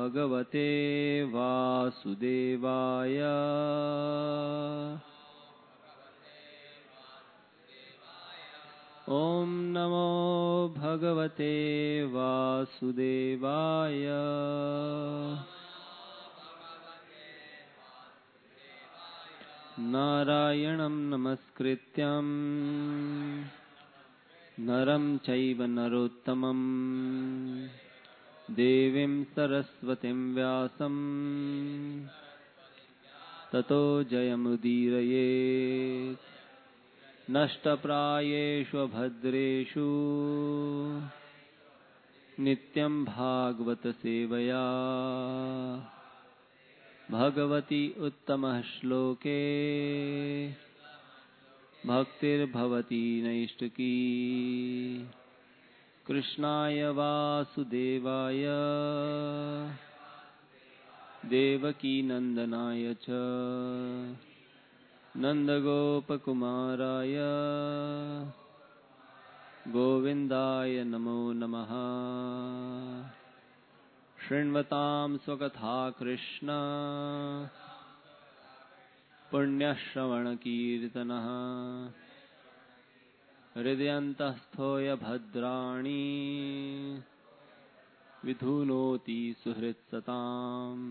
भगवते वासुदेवाय। ॐ नमो भगवते वासुदेवाय। नारायणं नमस्कृत्यं नरं चैव नरोत्तमं देवीं सरस्वतीं व्यासं ततो जयमुदीरयेत्। नष्टप्रायेषु भद्रेषु नित्यं भागवत सेवया भगवती उत्तमः श्लोके भक्तिर्भवती नैष्टिकी। कृष्णाय वासुदेवाय देवकी नंदनाय च नन्दगोपकुमाराय गोविन्दाय नमो नमः। शृण्वतां स्वकथा कृष्ण पुण्यश्रवणकीर्तनः। हृदयन्तस्थो य भद्राणि विधुनोति सुहृत्सताम्।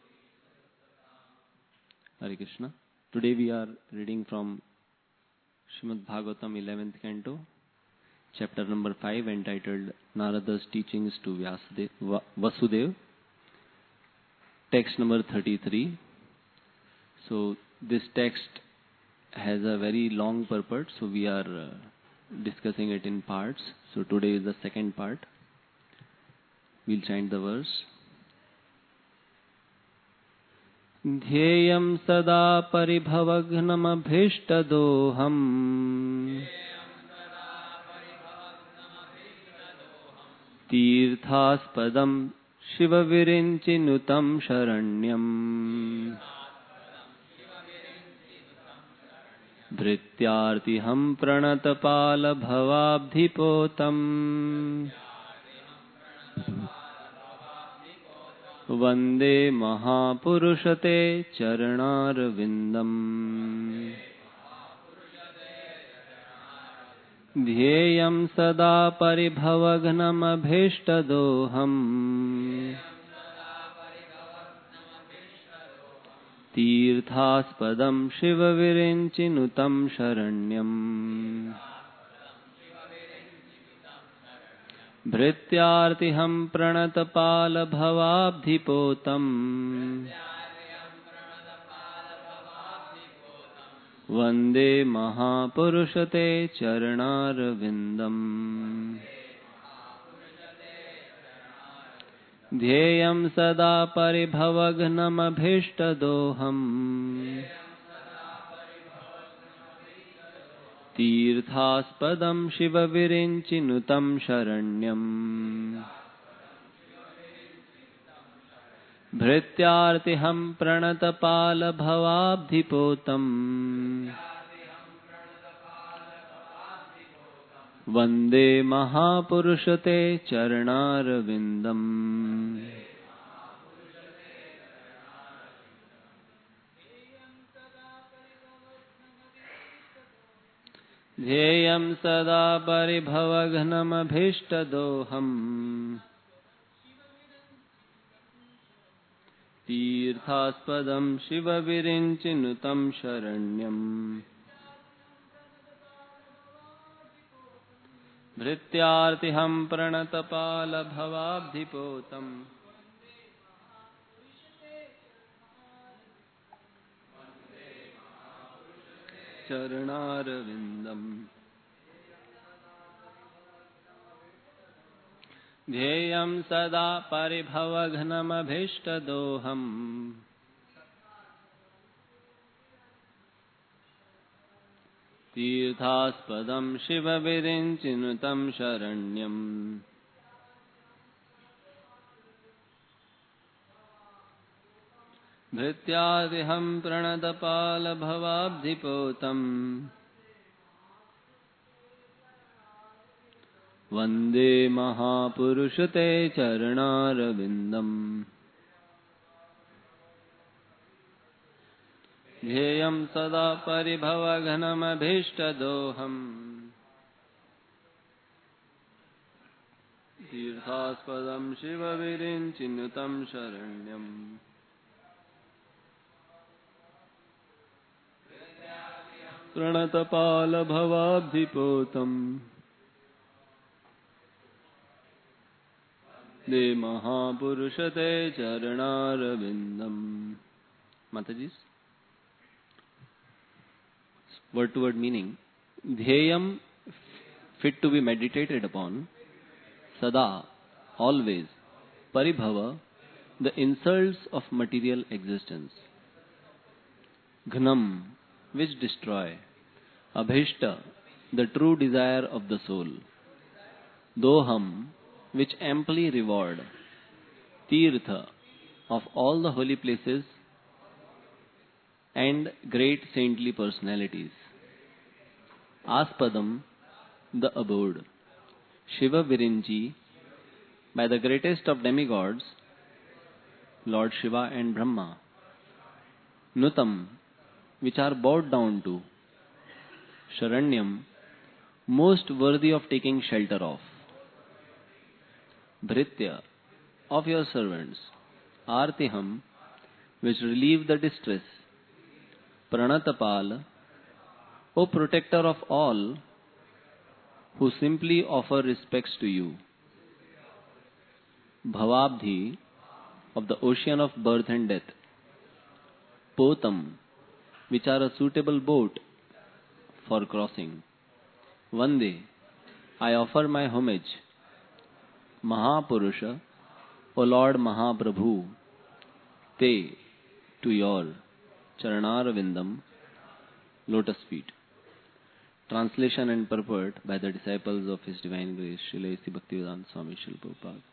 Hare Krishna. Today we are reading from Srimad Bhagavatam 11th Canto, chapter number 5, entitled Narada's Teachings to Vasudev, text number 33. So this text has a very long purport, so we are discussing it in parts. So today is the second part. We'll chant the verse. ध्येयं सदा परिभवघ्नमभीष्टदोहम् तीर्थास्पदं शिवविरिञ्चिनुतं शरण्यम् भृत्यार्तिहं प्रणतपालभवाब्धिपोतम् वन्दे महापुरुषते चरणारविन्दम्। ध्येयं सदा परिभवघ्नमभीष्टदोहम् तीर्थास्पदं शिवविरिञ्चिनुतं शरण्यम् भृत्यार्तिहं प्रणतपालभवाब्धिपोतम् वन्दे महापुरुषते चरणारविन्दम्। ध्येयं सदा परिभवघ्नमभीष्टदोहम् तीर्थास्पदं शिवविरिञ्चिनुतं शरण्यम् भृत्यार्तिहं प्रणतपालभवाब्धिपोतम् वन्दे महापुरुषते चरणारविन्दम्। ध्येयं सदा परिभवघ्नमभीष्टदोहम् तीर्थास्पदं शिवविरिञ्चिनुतं शरण्यम् भृत्यार्तिहं प्रणतपालभवाब्धिपोतम् चरणारविन्दम्। ध्येयं सदा परिभवघ्नमभीष्टदोहम् तीर्थास्पदं शिवविरिञ्चिनुतं शरण्यम् भृत्यादिहं प्रणतपालभवाब्धिपोतम् वन्दे महापुरुषते चरणारविन्दम्। ध्येयं सदा परिभवघनमभीष्टदोहम् तीर्थास्पदं शिवविरिञ्चिनुतं शरण्यम् प्रणतपालभवाब्धिपोतम् दे महापुरुष ते चरणारविन्दम्. Mataji's word to word meaning. Dhyayam, fit to be meditated upon. Sada, always. Paribhava, the insults of material existence. Ghnam, which destroy. Abhishta, the true desire of the soul. Doham, which amply reward. Tirtha, of all the holy places and great saintly personalities. Aspadam, the abode. Shiva Virinchi, by the greatest of demigods, Lord Shiva and Brahma. Nutam, which are bowed down to. Sharanyam, most worthy of taking shelter of. Bhritya, of your servants. Artiham, which relieve the distress. Pranatapal, O protector of all who simply offer respects to you. Bhavabdhi, of the ocean of birth and death. Potam, which are a suitable boat for crossing. Vande, I offer my homage. Mahapurusha, O Lord Mahaprabhu, Te, to your Charanarvindam, lotus feet. Translation and purport by the disciples of His Divine Grace, Srila A.C. Bhaktivedanta Swami Srila Prabhupada.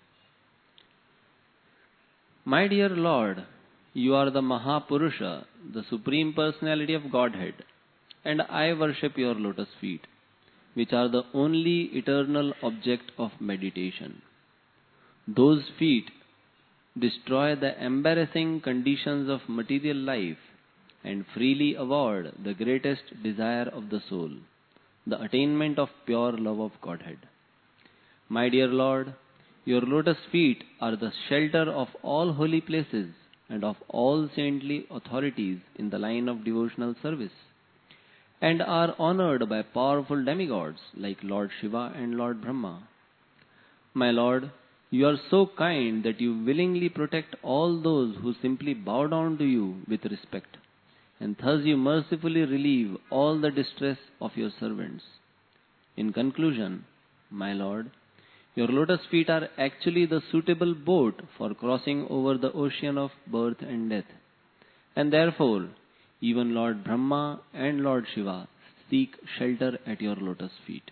My dear Lord, you are the Mahapurusha, the Supreme Personality of Godhead, and I worship your lotus feet, which are the only eternal object of meditation. Those feet destroy the embarrassing conditions of material life and freely award the greatest desire of the soul, the attainment of pure love of Godhead. My dear Lord, your lotus feet are the shelter of all holy places and of all saintly authorities in the line of devotional service, and are honored by powerful demigods like Lord Shiva and Lord Brahma. My Lord, you are so kind that you willingly protect all those who simply bow down to you with respect, and thus you mercifully relieve all the distress of your servants. In conclusion, my Lord, your lotus feet are actually the suitable boat for crossing over the ocean of birth and death, and therefore even Lord Brahma and Lord Shiva seek shelter at your lotus feet.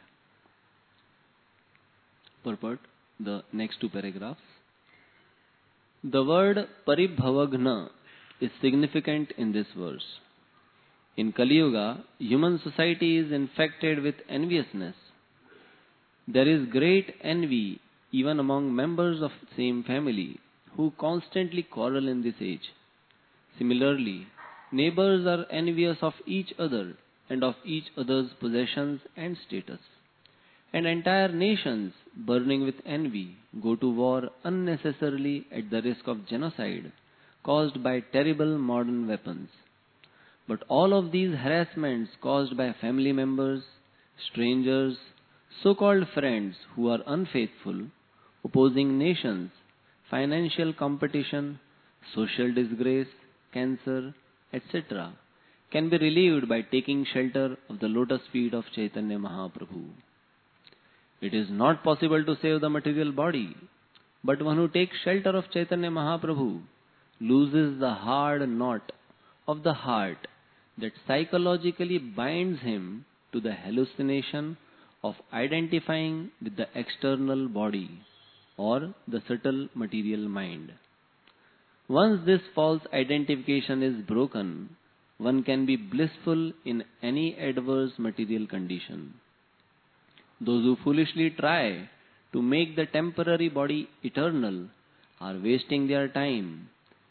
Purport, the next two paragraphs. The word Paribhavagna is significant in this verse. In Kali Yuga, human society is infected with enviousness. There is great envy even among members of the same family who constantly quarrel in this age. Similarly, neighbors are envious of each other and of each other's possessions and status. And entire nations, burning with envy, go to war unnecessarily at the risk of genocide caused by terrible modern weapons. But all of these harassments caused by family members, strangers, so-called friends who are unfaithful, opposing nations, financial competition, social disgrace, cancer, etc., can be relieved by taking shelter of the lotus feet of Chaitanya Mahaprabhu. It is not possible to save the material body, but one who takes shelter of Chaitanya Mahaprabhu loses the hard knot of the heart that psychologically binds him to the hallucination of identifying with the external body or the subtle material mind. Once this false identification is broken, one can be blissful in any adverse material condition. Those who foolishly try to make the temporary body eternal are wasting their time,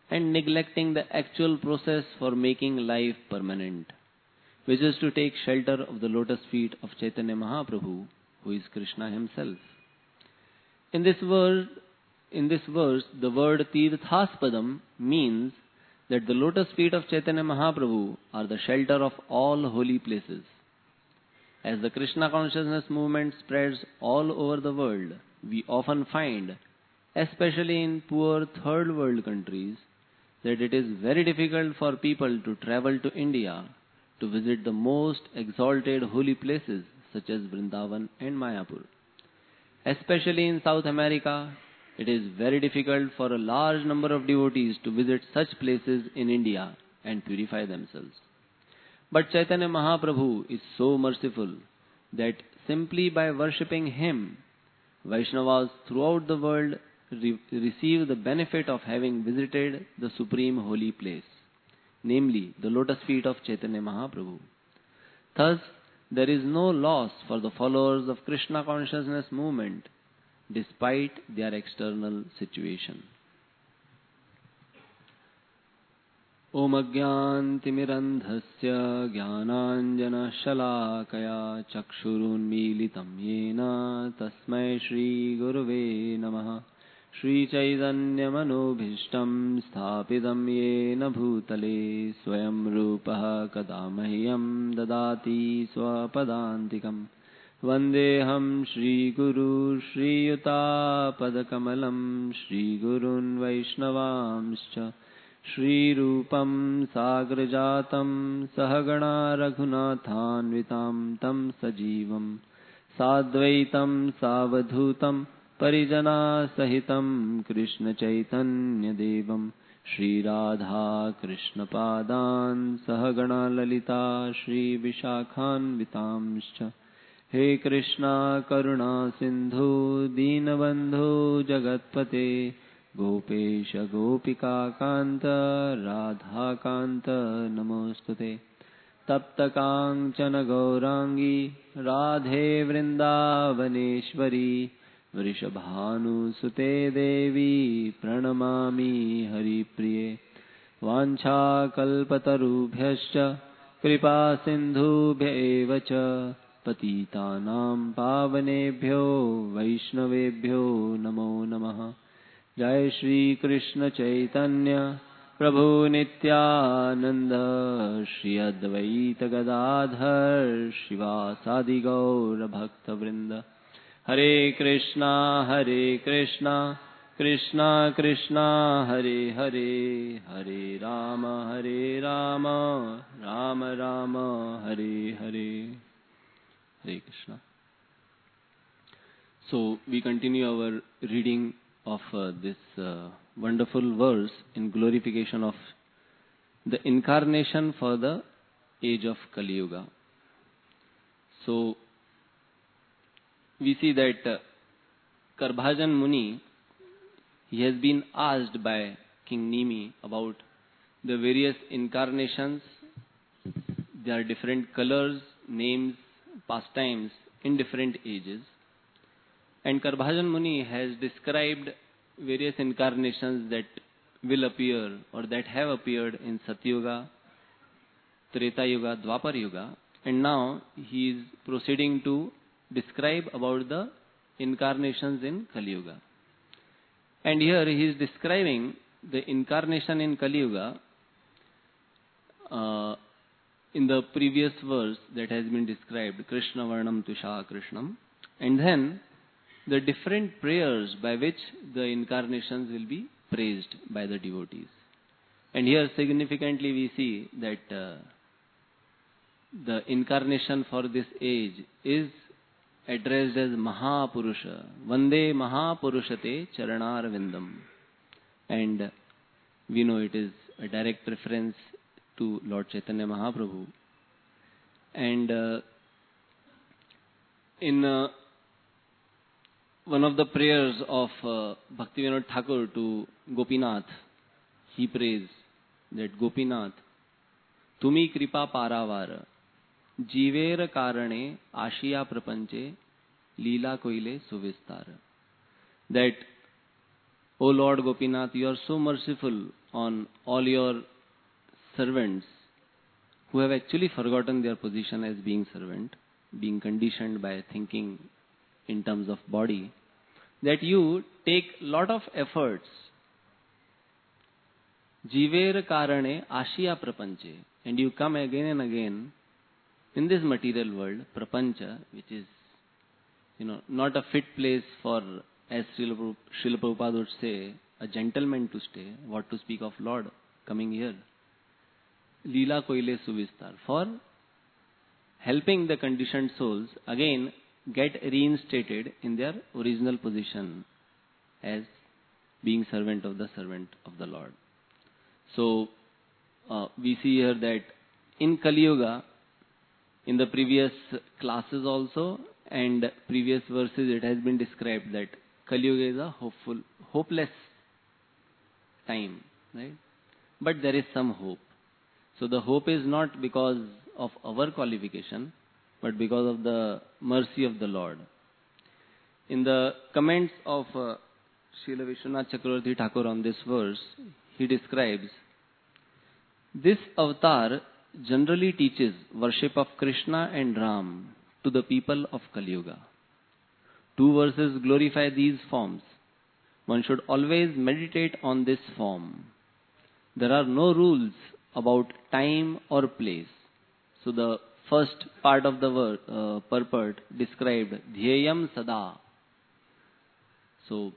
and neglecting the actual process for making life permanent, which is to take shelter of the lotus feet of Chaitanya Mahaprabhu, who is Krishna himself. In this verse, the word Tirthaspadam means that the lotus feet of Chaitanya Mahaprabhu are the shelter of all holy places. As the Krishna consciousness movement spreads all over the world, we often find, especially in poor third world countries, that it is very difficult for people to travel to India to visit the most exalted holy places such as Vrindavan and Mayapur. Especially in South America, it is very difficult for a large number of devotees to visit such places in India and purify themselves. But Chaitanya Mahaprabhu is so merciful that simply by worshipping him, Vaishnavas throughout the world receive the benefit of having visited the supreme holy place, namely the lotus feet of Chaitanya Mahaprabhu. Thus, there is no loss for the followers of Krishna consciousness movement despite their external situation. Om Ajnantimirandhasya Jnananjana Shalakaya Chakshurunmilitam Yena Tasmai Shri Guruve Namaha Shri Chaitanya Manobhishtam Sthapidam Yena Bhutale Swayam Rupaha Kadamahyam Dadati Swapadantikam Vandeham Shri Guru Shri Yuta Padakamalam Shri Gurun Vaishnavamscha Shri Rupam Sagrajatam Sahagana Raghunathanvitam Tam Sajivam Sadvaitam Savadhutam Parijana Sahitam Krishna Chaitanya Devam Shri Radha Krishna Padan Sahagana Lalita Shri Vishakhanvitamscha He Krishna Karuna Sindhu Dinabandhu Jagatpate Gopesha Gopika Kanta Radha Kanta Namostute Tapta Kanchana Gaurangi Radhe Vrindavaneshwari Vrishabhanu Sute Devi Pranamami Hari Priye Vancha Kalpatarubhyascha Kripa Sindhubhya Evacha Patitanam Pavanebhyo Vaishnavebhyo Namo Namaha Jai Shri Krishna Chaitanya Prabhu Nityananda Shri Advaita Gadadhar Shivasadi Gaura Bhakta Vrinda Hare Krishna Krishna Krishna Hare Hare Hare Rama Rama Rama Hare Hare Hare Krishna. So we continue our reading of this wonderful verse in glorification of the incarnation for the age of Kali Yuga. So we see that Karbhajan Muni, he has been asked by King Nimi about the various incarnations, their different colors, names, pastimes in different ages. And Karbhajan Muni has described various incarnations that will appear or that have appeared in Satyuga, Treta Yuga, Dwapar Yuga. And now he is proceeding to describe about the incarnations in Kali Yuga. And here he is describing the incarnation in Kali Yuga in the previous verse that has been described, Krishna Varnam Tusha Krishnam. And then the different prayers by which the incarnations will be praised by the devotees. And here significantly we see that the incarnation for this age is addressed as Mahapurusha, Vande Mahapurushate Charanar Vindam. And we know it is a direct reference to Lord Chaitanya Mahaprabhu. And in one of the prayers of Bhaktivinoda Thakur to Gopinath, he prays that Gopinath, Tumi Kripa Paravara, Jivera Karane Ashiya Prapanche, Leela Koile Suvistara. That O Lord Gopinath, you are so merciful on all your servants who have actually forgotten their position as being servant, being conditioned by thinking in terms of body, that you take lot of efforts. Jiver karane ashiya prapanche, and you come again and again in this material world, prapancha, which is, not a fit place for, as Srila Prabhupada would say, a gentleman to stay, what to speak of Lord coming here. Leela koile suvistar, for helping the conditioned souls again get reinstated in their original position as being servant of the Lord. So, we see here that in Kali Yuga, in the previous classes also and previous verses, it has been described that Kali Yuga is a hopeless time, right? But there is some hope. So the hope is not because of our qualification, but because of the mercy of the Lord. In the comments of Srila Vishwanath Chakravarti Thakur on this verse, he describes, this avatar generally teaches worship of Krishna and Ram to the people of Kali Yuga. Two verses glorify these forms. One should always meditate on this form. There are no rules about time or place. So the first part of the purport described Dhyayam Sada. So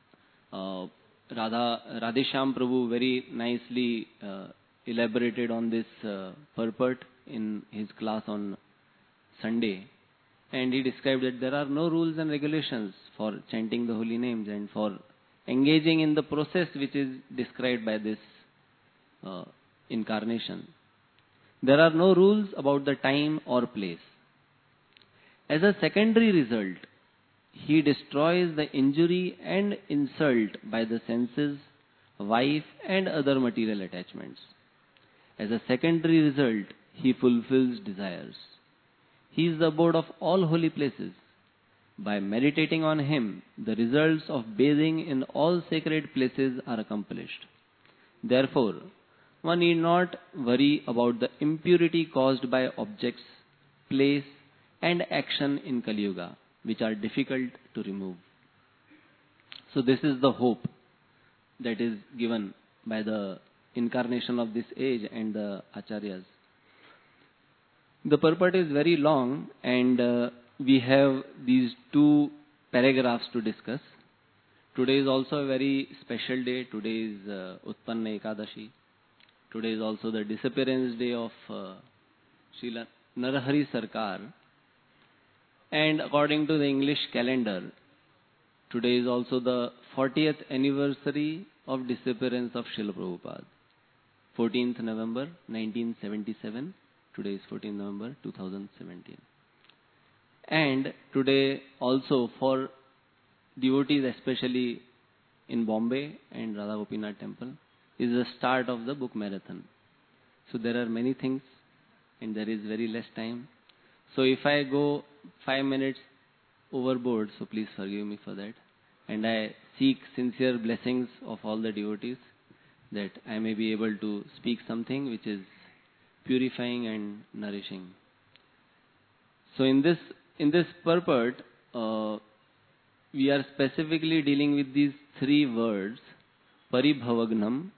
Radheshyam Prabhu very nicely elaborated on this purport in his class on Sunday. And he described that there are no rules and regulations for chanting the holy names and for engaging in the process which is described by this incarnation. There are no rules about the time or place. As a secondary result, he destroys the injury and insult by the senses, wife and other material attachments. As a secondary result, he fulfills desires. He is the abode of all holy places. By meditating on him, the results of bathing in all sacred places are accomplished. Therefore, one need not worry about the impurity caused by objects, place and action in Kali Yuga, which are difficult to remove. So this is the hope that is given by the incarnation of this age and the acharyas. The purport is very long and we have these two paragraphs to discuss. Today is also a very special day. Today is Utpanna Ekadashi. Today is also the disappearance day of Srila Narahari Sarkar. And according to the English calendar, today is also the 40th anniversary of disappearance of Srila Prabhupada. 14th November 1977. Today is 14th November 2017. And today also for devotees, especially in Bombay and Radha Gopinath Temple, is the start of the book marathon. So there are many things and there is very less time. So if I go 5 minutes overboard, so please forgive me for that. And I seek sincere blessings of all the devotees that I may be able to speak something which is purifying and nourishing. So in this purport, we are specifically dealing with these three words, Paribhavagnam,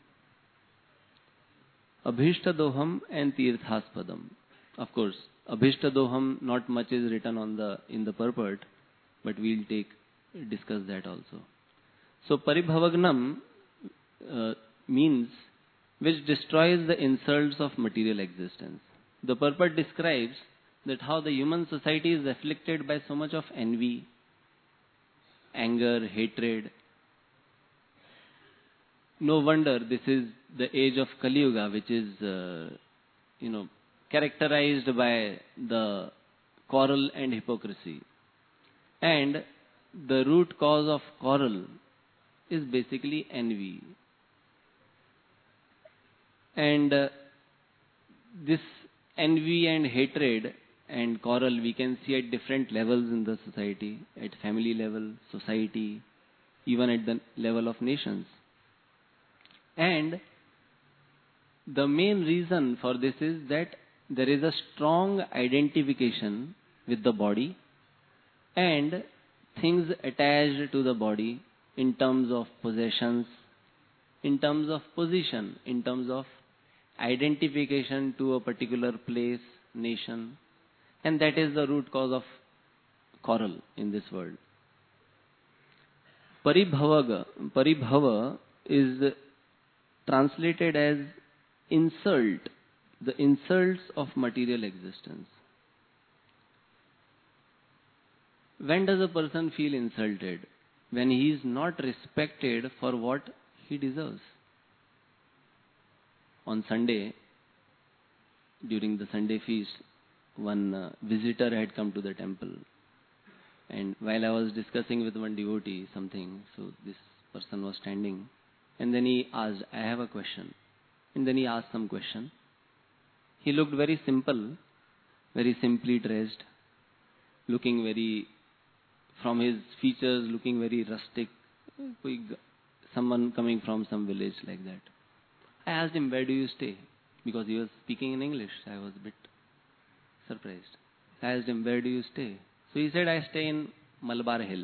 Abhishtadoham and Tirthaspadam. Of course, Abhishtadoham, not much is written in the purport, but we'll discuss that also. So Paribhavagnam means which destroys the insults of material existence. The purport describes that how the human society is afflicted by so much of envy, anger, hatred. No wonder this is the age of Kali Yuga, which is, characterized by the quarrel and hypocrisy. And the root cause of quarrel is basically envy. And this envy and hatred and quarrel we can see at different levels in the society, at family level, society, even at the level of nations. And the main reason for this is that there is a strong identification with the body and things attached to the body in terms of possessions, in terms of position, in terms of identification to a particular place, nation, and that is the root cause of quarrel in this world. Paribhava is translated as insult, the insults of material existence. When does a person feel insulted? When he is not respected for what he deserves. On Sunday, during the Sunday feast, one visitor had come to the temple. And while I was discussing with one devotee something, so this person was standing. And then he asked, I have a question. And then he asked some question. He looked very simple, very simply dressed, looking very, from his features, looking very rustic, someone coming from some village like that. I asked him, where do you stay? Because he was speaking in English. I was a bit surprised. I asked him, where do you stay? So he said, I stay in Malabar Hill.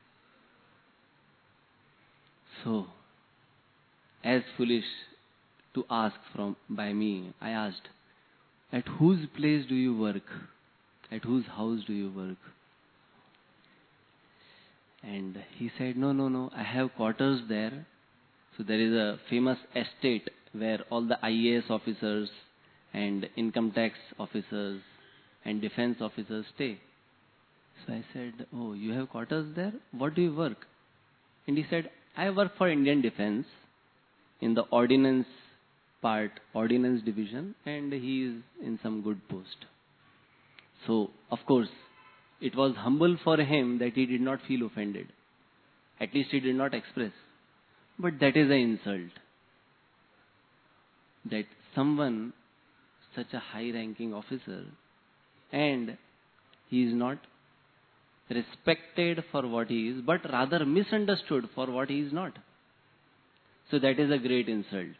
So, as foolish to ask by me, I asked, at whose place do you work? At whose house do you work? And he said, no, I have quarters there. So there is a famous estate where all the IAS officers and income tax officers and defense officers stay. So I said, oh, you have quarters there? What do you work? And he said, I work for Indian Defense in the ordnance division, and he is in some good post. So, of course, it was humble for him that he did not feel offended. At least he did not express. But that is an insult. That someone, such a high-ranking officer, and he is not respected for what he is, but rather misunderstood for what he is not. So that is a great insult.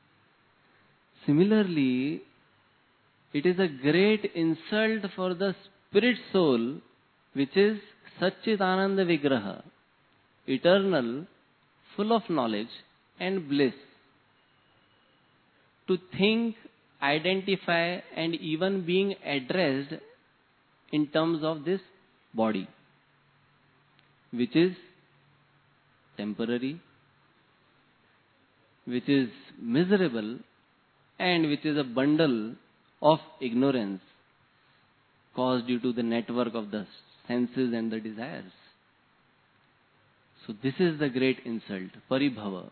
Similarly, it is a great insult for the spirit soul, which is Satchitananda Vigraha, eternal, full of knowledge and bliss, to think, identify, and even being addressed in terms of this body, which is temporary, which is miserable, and which is a bundle of ignorance caused due to the network of the senses and the desires. So this is the great insult, paribhava.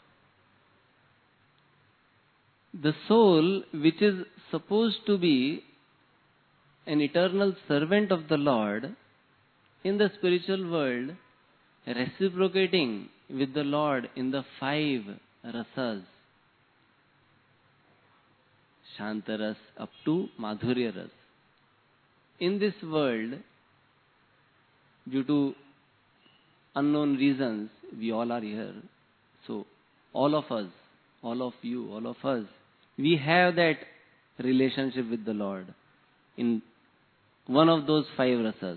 The soul, which is supposed to be an eternal servant of the Lord, in the spiritual world, reciprocating with the Lord in the 5 rasas, Shantaras up to Madhurya Ras. In this world, due to unknown reasons, we all are here. So, all of us, all of you, all of us, we have that relationship with the Lord in one of those 5 rasas.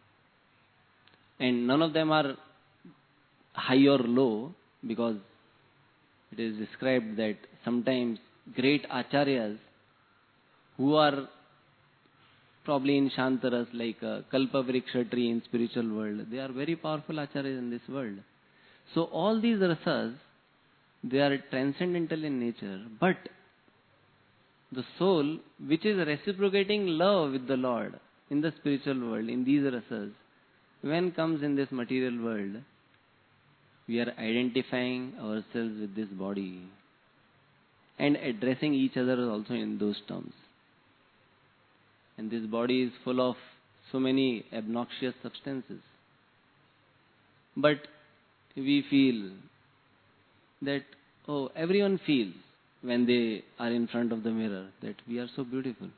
And none of them are high or low, because it is described that sometimes great acharyas who are probably in Shantaras, like Kalpavriksha tree in spiritual world, they are very powerful acharyas in this world. So all these rasas, they are transcendental in nature, but the soul which is reciprocating love with the Lord in the spiritual world, in these rasas, when comes in this material world, we are identifying ourselves with this body and addressing each other also in those terms. And this body is full of so many obnoxious substances. But we feel that, oh, everyone feels when they are in front of the mirror that we are so beautiful.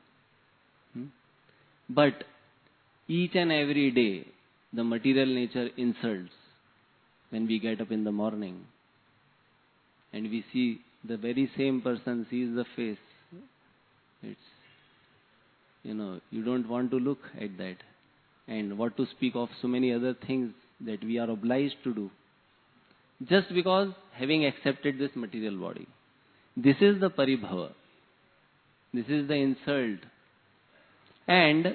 But each and every day, the material nature insults when we get up in the morning and we see the very same person sees the face, it's, you don't want to look at that. And what to speak of so many other things that we are obliged to do just because having accepted this material body. This is the paribhava. This is the insult. And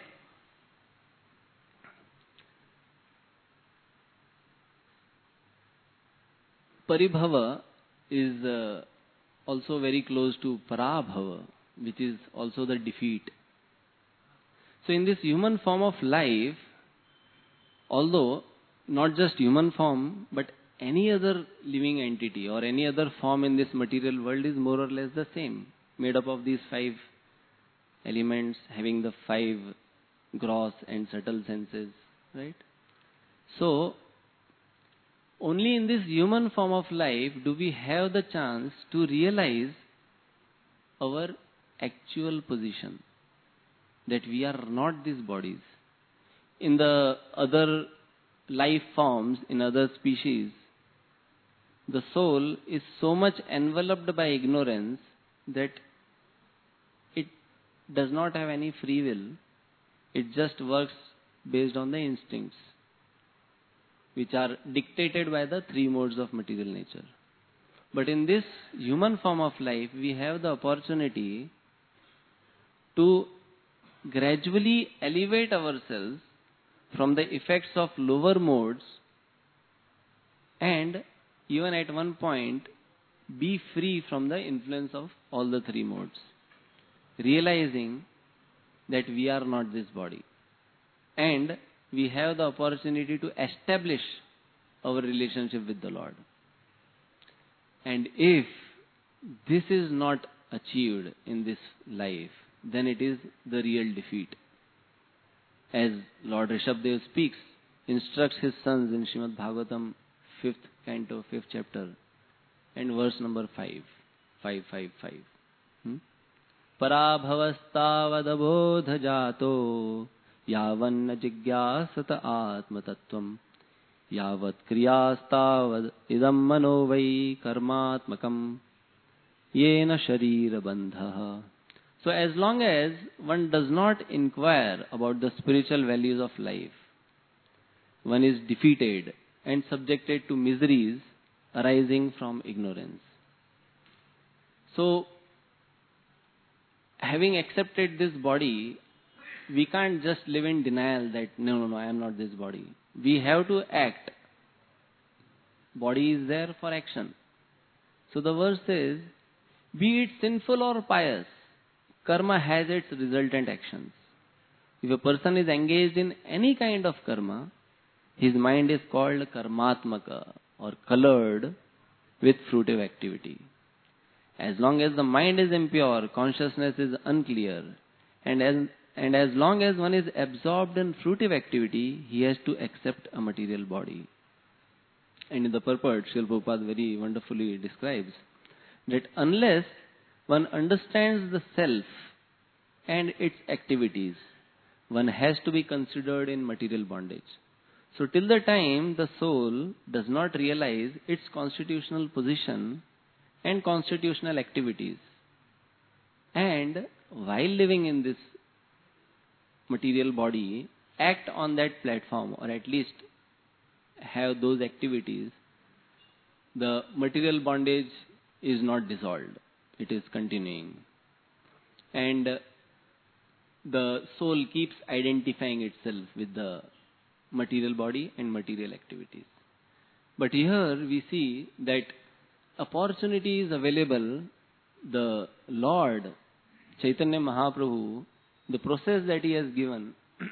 paribhava is also very close to parabhava, which is also the defeat. So in this human form of life, although not just human form, but any other living entity or any other form in this material world is more or less the same, made up of these 5 elements, having the 5 gross and subtle senses, right? So, only in this human form of life do we have the chance to realize our actual position, that we are not these bodies. In the other life forms, in other species, the soul is so much enveloped by ignorance that it does not have any free will. It just works based on the instincts, which are dictated by the 3 modes of material nature. But in this human form of life, we have the opportunity to gradually elevate ourselves from the effects of lower modes and even at one point be free from the influence of all the 3 modes, realizing that we are not this body. And we have the opportunity to establish our relationship with the Lord. And if this is not achieved in this life, then it is the real defeat. As Lord Rishabhdev speaks, instructs his sons in Srimad Bhagavatam, 5th canto, 5th chapter, and verse number 5, 555. Parabhavastavad jato yavanna jigyasata atma tattvam yavat kriyastavad idam mano vai karmatmakam yena sharira bandha. So as long as one does not inquire about the spiritual values of life, one is defeated and subjected to miseries arising from ignorance. So, having accepted this body, we can't just live in denial that, no, I am not this body. We have to act. Body is there for action. So the verse says, be it sinful or pious, karma has its resultant actions. If a person is engaged in any kind of karma, his mind is called karmatmaka or colored with fruitive activity. As long as the mind is impure, consciousness is unclear, and as long as one is absorbed in fruitive activity, he has to accept a material body. And in the purport, Srila Prabhupada very wonderfully describes that unless one understands the self and its activities, one has to be considered in material bondage. So till the time the soul does not realize its constitutional position and constitutional activities, and while living in this material body, act on that platform or at least have those activities, the material bondage is not dissolved. It is continuing. And the soul keeps identifying itself with the material body and material activities. But here we see that opportunity is available. The Lord, Chaitanya Mahaprabhu, the process that he has given,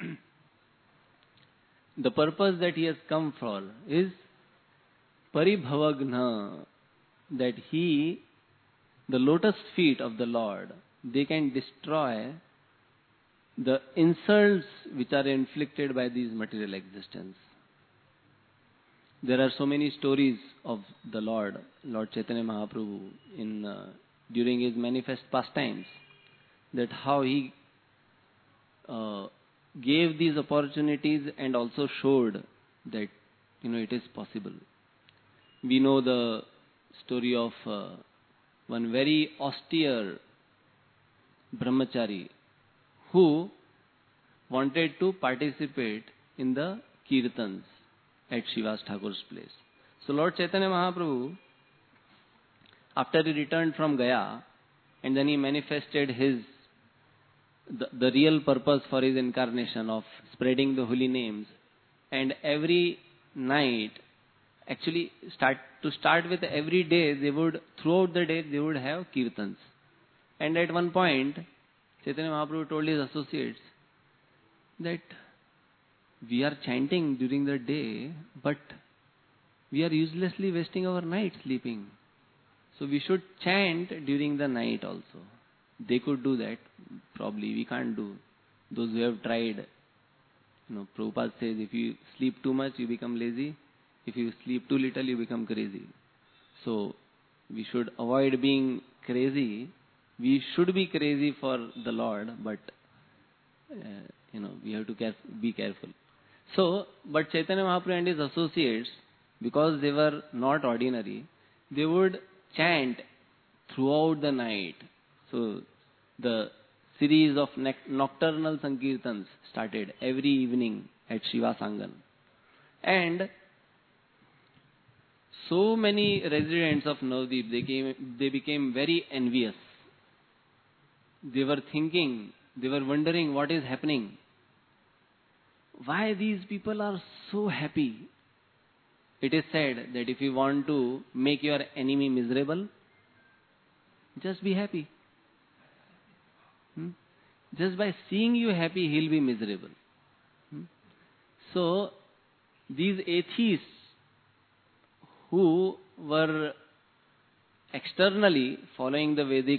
the purpose that he has come for is paribhavagna, that he, the lotus feet of the Lord, they can destroy the insults which are inflicted by these material existence. There are so many stories of the Lord Chaitanya Mahaprabhu during his manifest pastimes, that how he gave these opportunities and also showed that it is possible. we know the story of one very austere brahmachari who wanted to participate in the kirtans at Srivas Thakur's place. So Lord Chaitanya Mahaprabhu, after he returned from Gaya, and then he manifested the real purpose for his incarnation of spreading the holy names, and every night, actually to start with, every day throughout the day they would have kirtans. And at one point, Chaitanya Mahaprabhu told his associates that we are chanting during the day, but we are uselessly wasting our night sleeping. So we should chant during the night also. They could do that. Probably we can't do. Those who have tried. Prabhupada says if you sleep too much, you become lazy. If you sleep too little, you become crazy. So we should avoid being crazy. We should be crazy for the Lord, but we have to be careful. So, but Chaitanya Mahaprabhu and his associates, because they were not ordinary, they would chant throughout the night. So the series of nocturnal Sankirtans started every evening at Srivas Angan. And so many residents of Navadvip, they became very envious. They were wondering what is happening. Why these people are so happy? It is said that if you want to make your enemy miserable, just be happy. Just by seeing you happy, he'll be miserable. So, these atheists who were externally following the Vedic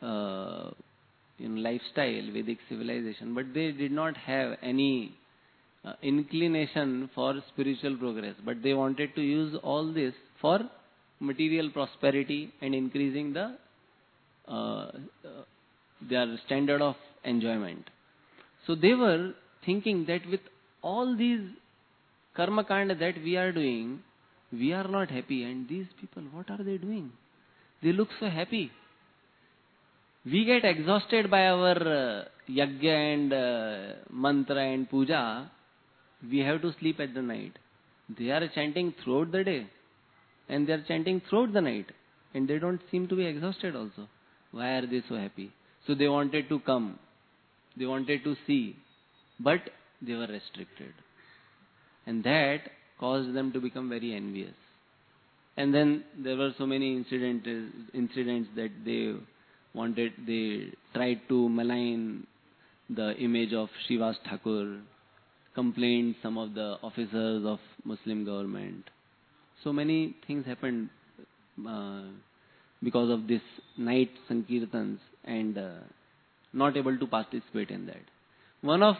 lifestyle, Vedic civilization, but they did not have any inclination for spiritual progress, but they wanted to use all this for material prosperity and increasing their standard of enjoyment. So they were thinking that with all these karma kanda that we are doing, we are not happy, and these people, what are they doing? They look so happy. We get exhausted by our yajna and mantra and puja. We have to sleep at the night. They are chanting throughout the day, and they are chanting throughout the night, and they don't seem to be exhausted also. Why are they so happy? So they wanted to come. They wanted to see, but they were restricted. And that caused them to become very envious. And then there were so many incidents that they tried to malign the image of Srivas Thakur, complained some of the officers of Muslim government. So many things happened because of this night Sankirtans, and not able to participate in that. One of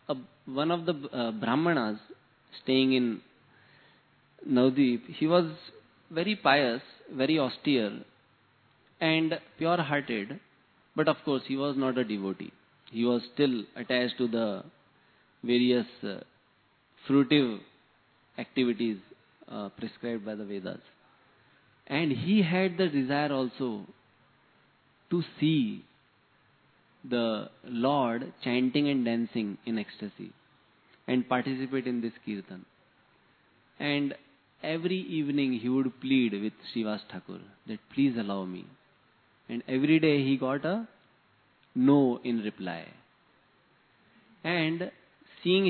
the Brahmanas staying in Navadvip, he was very pious, very austere and pure-hearted, but of course he was not a devotee. He was still attached to the various fruitive activities prescribed by the Vedas. And he had the desire also to see the Lord chanting and dancing in ecstasy and participate in this kirtan. And every evening he would plead with Srivas Thakur that please allow me. And every day he got a no in reply. And seeing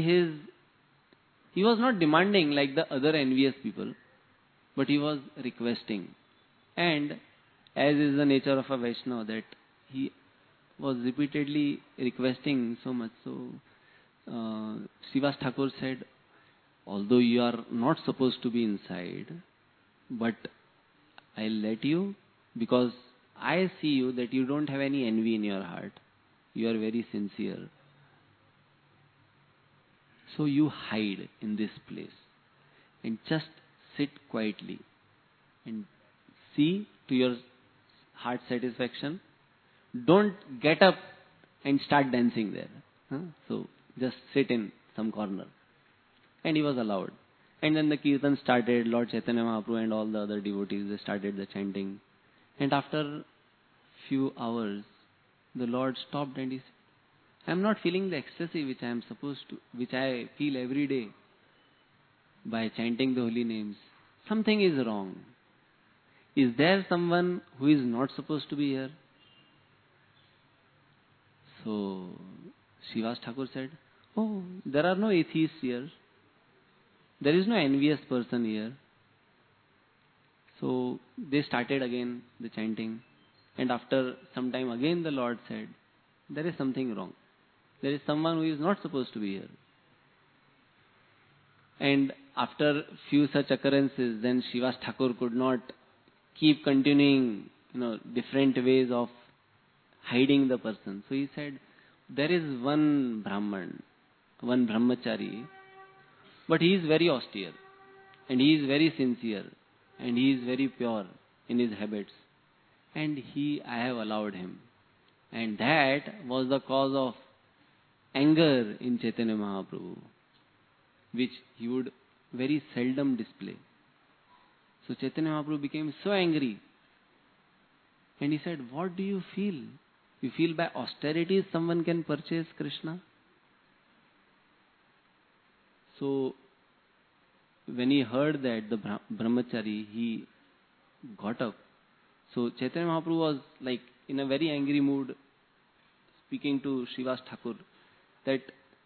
he was not demanding like the other envious people, but he was requesting. And as is the nature of a Vaishnava, that he was repeatedly requesting so much. So Srivas Thakur said, although you are not supposed to be inside, but I'll let you, because I see you that you don't have any envy in your heart. You are very sincere. So you hide in this place and just sit quietly and see to your heart satisfaction. Don't get up and start dancing there. So just sit in some corner. And he was allowed. And then the kirtan started. Lord Chaitanya Mahaprabhu and all the other devotees, they started the chanting. And after few hours, the Lord stopped and he said, I am not feeling the ecstasy which I am supposed to, which I feel every day by chanting the holy names. Something is wrong. Is there someone who is not supposed to be here? So Srivas Thakur said, oh, there are no atheists here. There is no envious person here. So they started again the chanting. And after some time again the Lord said, there is something wrong. There is someone who is not supposed to be here. And after few such occurrences, then Srivas Thakur could not keep continuing, different ways of hiding the person. So he said, there is one Brahman, one Brahmachari, but he is very austere, and he is very sincere, and he is very pure in his habits. And I have allowed him. And that was the cause of anger in Chaitanya Mahaprabhu, which he would very seldom display. So Chaitanya Mahaprabhu became so angry. And he said, what do you feel? You feel by austerities someone can purchase Krishna? So when he heard that, the Brahmachari, he got up. So Chaitanya Mahaprabhu was like in a very angry mood, speaking to Srivas Thakur, that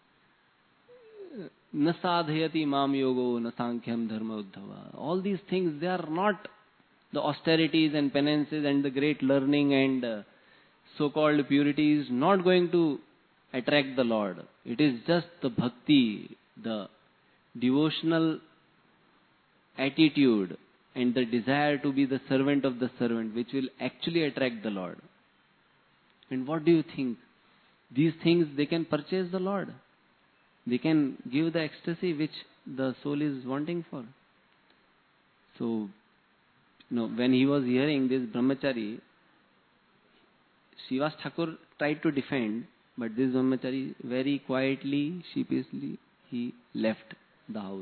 na sadhayati mam yogo na sankhyan dharma uddhava. All these things, they are not the austerities and penances and the great learning and so-called purity is not going to attract the Lord. It is just the bhakti, the devotional attitude and the desire to be the servant of the servant which will actually attract the Lord. And what do you think? These things, they can purchase the Lord. They can give the ecstasy which the soul is wanting for. So, when he was hearing this Brahmachari, Srivas Thakur tried to defend, but this Brahmachari very quietly, sheepishly, he left the house.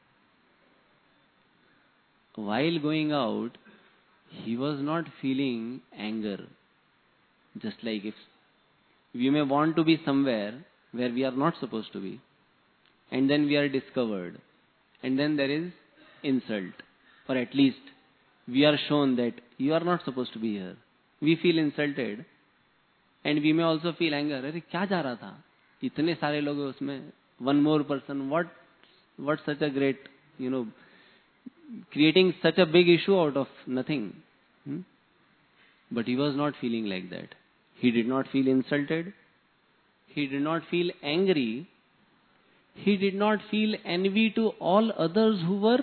While going out, he was not feeling anger. Just like if we may want to be somewhere where we are not supposed to be, and then we are discovered, and then there is insult, or at least we are shown that you are not supposed to be here. We feel insulted, and we may also feel anger. अरे क्या जा रहा था? इतने सारे लोग हैं उसमें. One more person. What such a great, creating such a big issue out of nothing. But he was not feeling like that. He did not feel insulted. He did not feel angry. He did not feel envy to all others who were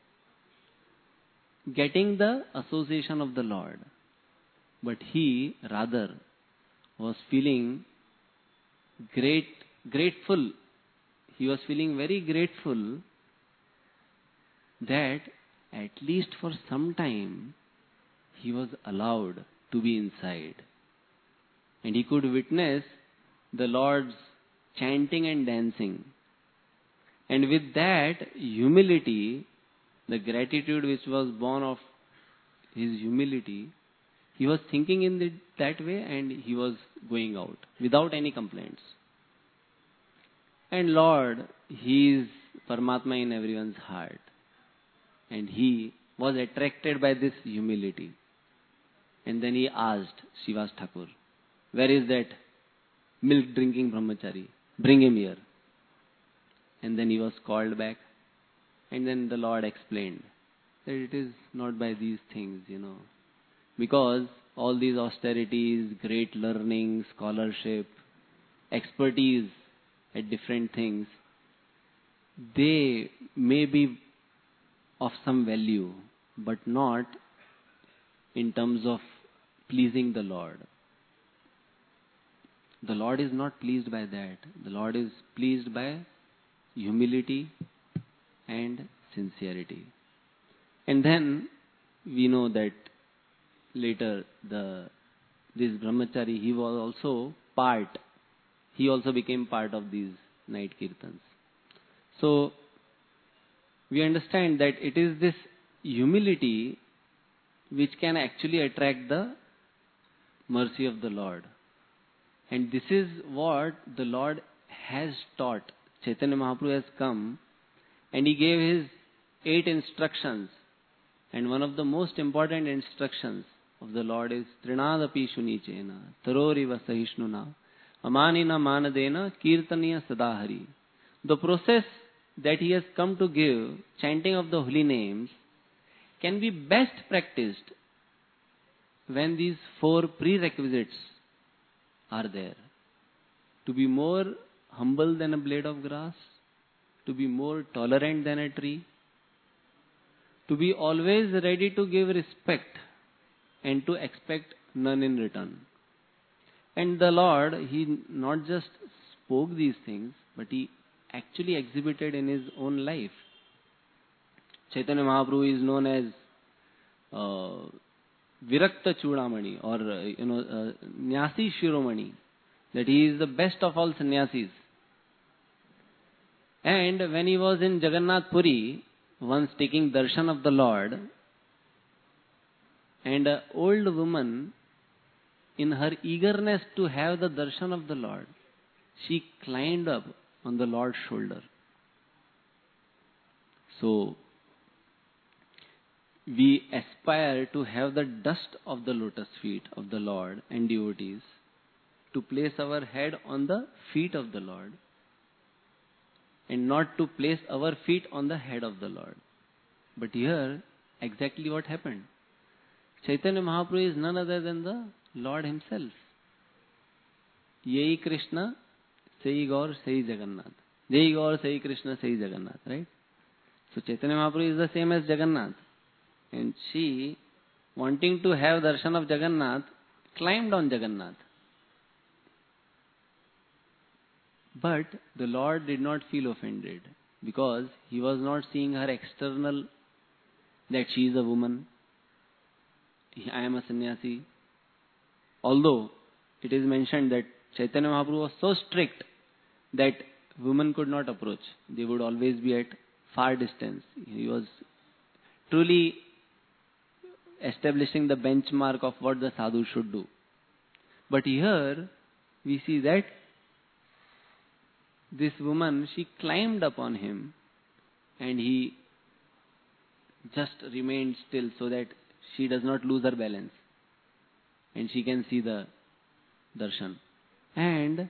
getting the association of the Lord. But he rather was feeling grateful. He was feeling very grateful that at least for some time he was allowed to be inside. And he could witness the Lord's chanting and dancing. And with that humility, the gratitude which was born of his humility, he was thinking in that way, and he was going out without any complaints. And Lord, he is Paramatma in everyone's heart. And he was attracted by this humility. And then he asked Srivas Thakur, where is that milk drinking brahmachari? Bring him here. And then he was called back. And then the Lord explained that it is not by these things, because all these austerities, great learning, scholarship, expertise at different things, they may be of some value, but not in terms of pleasing the Lord. The Lord is not pleased by that. The Lord is pleased by humility and sincerity. And then we know that later this brahmachari, he also became part of these night kirtans. So we understand that it is this humility which can actually attract the mercy of the Lord. And this is what the Lord has taught. Chaitanya Mahaprabhu has come and he gave his 8 instructions. And one of the most important instructions of the Lord is Trinadapi Shunichena, Taroriva Sahishnuna, Amanina Manadena, Kirtaniya Sadahari. The process that he has come to give, chanting of the holy names, can be best practiced when these 4 prerequisites are there. To be more humble than a blade of grass, to be more tolerant than a tree, to be always ready to give respect and to expect none in return. And the Lord, he not just spoke these things, but he actually exhibited in his own life. Chaitanya Mahaprabhu is known as Virakta Chudamani, or Nyasi Shiromani, that he is the best of all sannyasis. And when he was in Jagannath Puri, once taking darshan of the Lord, and an old woman, in her eagerness to have the darshan of the Lord, she climbed up on the Lord's shoulder. So, we aspire to have the dust of the lotus feet of the Lord and devotees, to place our head on the feet of the Lord, and not to place our feet on the head of the Lord. But here, exactly what happened. Chaitanya Mahaprabhu is none other than the Lord himself. Yei Krishna, Sei Gaur, Sei Jagannath. Yei Gaur, Sei Krishna, Sei Jagannath, right? So Chaitanya Mahaprabhu is the same as Jagannath. And she, wanting to have darshan of Jagannath, climbed on Jagannath. But the Lord did not feel offended, because he was not seeing her external, that she is a woman, I am a sannyasi. Although it is mentioned that Chaitanya Mahaprabhu was so strict that women could not approach. They would always be at far distance. He was truly establishing the benchmark of what the sadhu should do. But here we see that this woman, she climbed upon him and he just remained still so that she does not lose her balance and she can see the darshan. And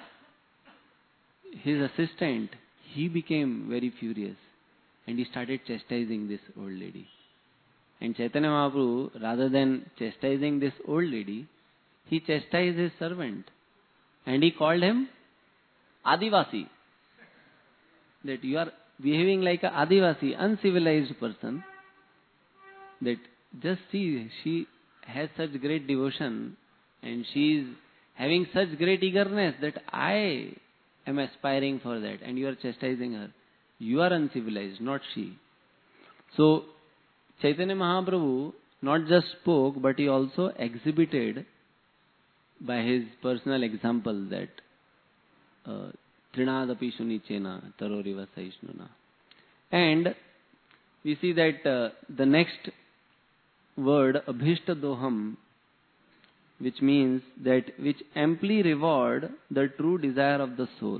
his assistant, he became very furious and he started chastising this old lady. And Chaitanya Mahaprabhu, rather than chastising this old lady, he chastised his servant and he called him Adivasi. That you are behaving like a Adivasi, uncivilized person. That just see, she has such great devotion and she is having such great eagerness that I am aspiring for that, and you are chastising her. You are uncivilized, not she. So Chaitanya Mahaprabhu not just spoke, but he also exhibited by his personal example that Trinadapi Shunichena, Taroriva Sahishnuna. And we see that the next word, Abhishta Doham, which means that which amply reward the true desire of the soul.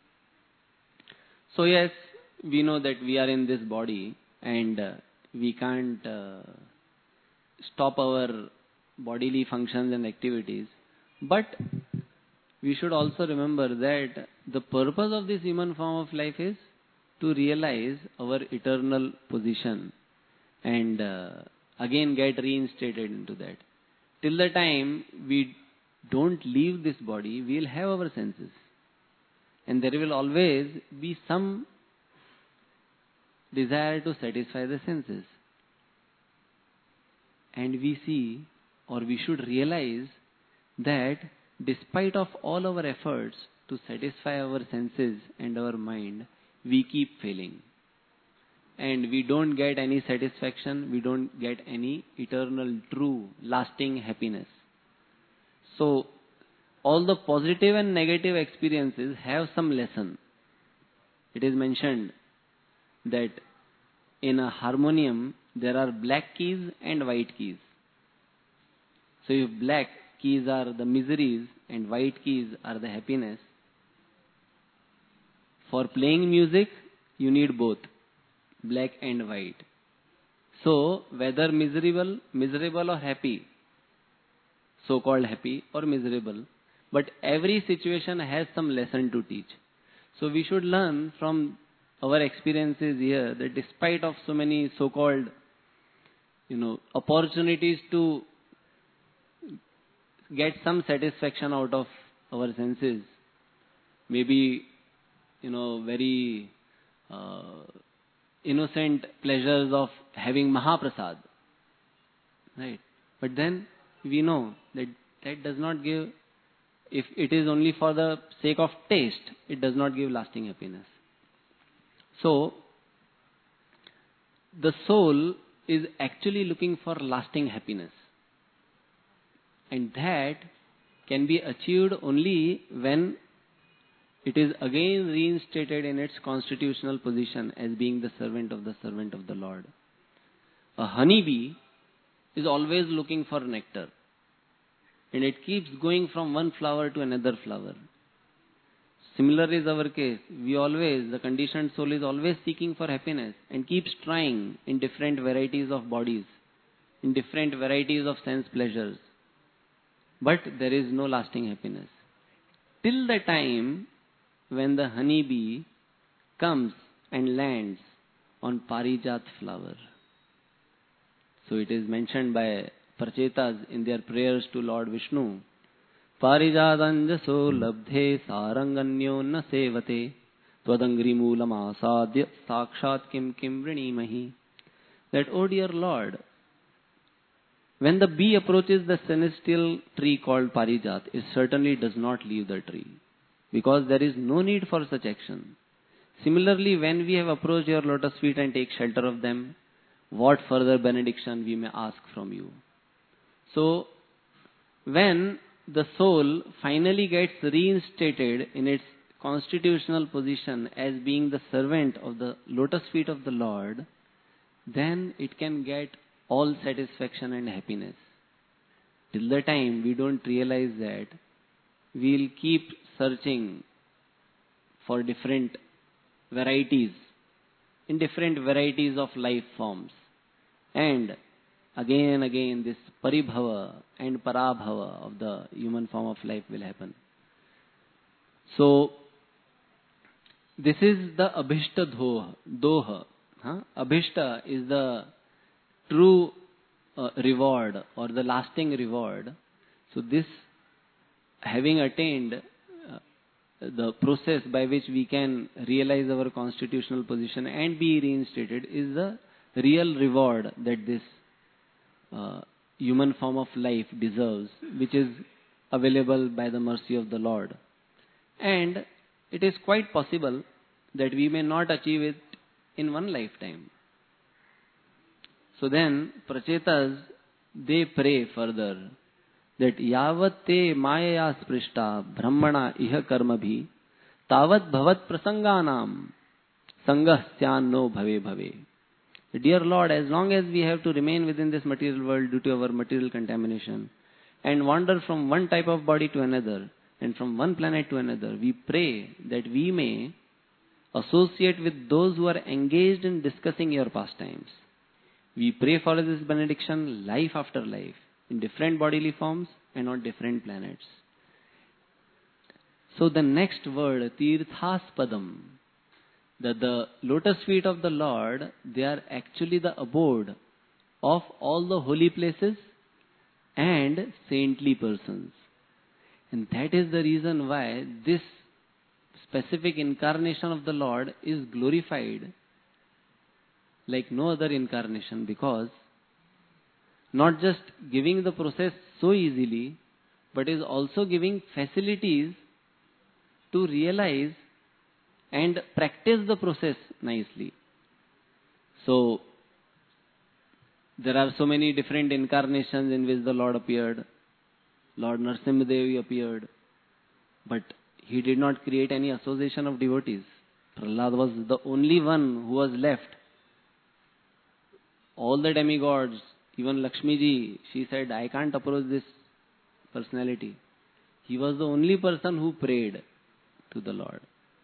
So yes, we know that we are in this body and we can't stop our bodily functions and activities. But we should also remember that the purpose of this human form of life is to realize our eternal position and again get reinstated into that. Till the time we don't leave this body, we'll have our senses. And there will always be some desire to satisfy the senses. And we see, or we should realize, that despite of all our efforts to satisfy our senses and our mind, we keep failing. And we don't get any satisfaction, we don't get any eternal, true, lasting happiness. So, all the positive and negative experiences have some lesson. It is mentioned that in a harmonium, there are black keys and white keys. So if black keys are the miseries and white keys are the happiness, for playing music, you need both, black and white. So whether miserable or happy, so-called happy or miserable, but every situation has some lesson to teach. So we should learn from our experiences here that despite of so many so-called, opportunities to get some satisfaction out of our senses, maybe, very innocent pleasures of having Mahaprasad, right? But then we know that that does not give, if it is only for the sake of taste, it does not give lasting happiness. So, the soul is actually looking for lasting happiness. And that can be achieved only when it is again reinstated in its constitutional position as being the servant of the Lord. A honeybee is always looking for nectar. And it keeps going from one flower to another flower. Similar is our case. The conditioned soul is always seeking for happiness and keeps trying in different varieties of bodies, in different varieties of sense pleasures. But there is no lasting happiness. Till the time when the honeybee comes and lands on Parijat flower. So it is mentioned by Prachetas in their prayers to Lord Vishnu. Parijadanjaso labdhe saranganyo na sevate twadangri moolam asadya sakshat kim vrinimahi. That, oh dear Lord, when the bee approaches the celestial tree called Parijat, it certainly does not leave the tree, because there is no need for such action. Similarly, when we have approached your lotus feet and take shelter of them, what further benediction we may ask from you? So, when the soul finally gets reinstated in its constitutional position as being the servant of the lotus feet of the Lord, then it can get all satisfaction and happiness. Till the time we don't realize that, we'll keep searching for different varieties, in different varieties of life forms. And again this paribhava and parabhava of the human form of life will happen. So, this is the abhishta doha. Abhishta is the true reward or the lasting reward. So this, having attained the process by which we can realize our constitutional position and be reinstated, is the real reward that this human form of life deserves, which is available by the mercy of the Lord. And it is quite possible that we may not achieve it in one lifetime. So then, Prachetas, they pray further that yavat te maya sprishta brahmana iha karma bhi tavat bhavat prasanganam sangah no bhave bhave. Dear Lord, as long as we have to remain within this material world due to our material contamination and wander from one type of body to another and from one planet to another, we pray that we may associate with those who are engaged in discussing your pastimes. We pray for this benediction life after life, in different bodily forms and on different planets. So the next word, Tirthaspadam, that the lotus feet of the Lord, they are actually the abode of all the holy places and saintly persons. And that is the reason why this specific incarnation of the Lord is glorified like no other incarnation, because not just giving the process so easily, but is also giving facilities to realize and practice the process nicely. So, there are so many different incarnations in which the Lord appeared. Lord Narasimhadev appeared, but he did not create any association of devotees. Prahlad was the only one who was left all the demigods, even Lakshmi ji, she said, I can't approach this personality. He was the only person who prayed to the Lord.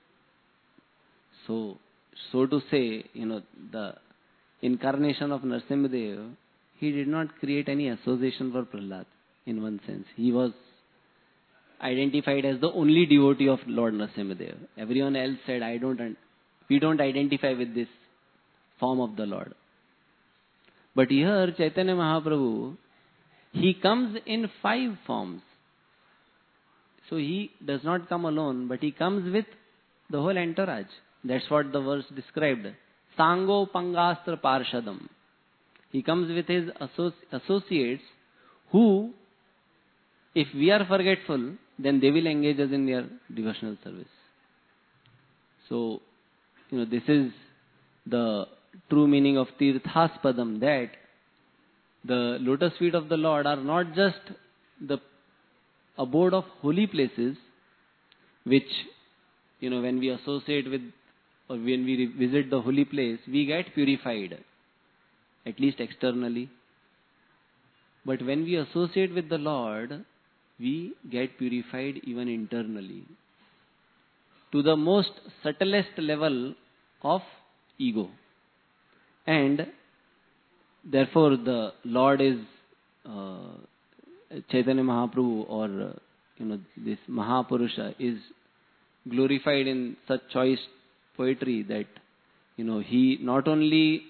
So to say, the incarnation of Narasimhadev, he did not create any association for Prahlad in one sense. He was identified as the only devotee of Lord Narasimhadev. Everyone else said, we don't identify with this form of the Lord. But here, Chaitanya Mahaprabhu, he comes in 5 forms. So he does not come alone, but he comes with the whole entourage. That's what the verse described. Sango Pangastra Parshadam. He comes with his associates who, if we are forgetful, then they will engage us in their devotional service. So, this is the true meaning of Tirthaspadam, that the lotus feet of the Lord are not just the abode of holy places, which, when we associate with or when we visit the holy place, we get purified, at least externally. But when we associate with the Lord, we get purified even internally, to the most subtlest level of ego. And therefore the Lord is Chaitanya Mahaprabhu, or this Mahapurusha is glorified in such choice poetry that he not only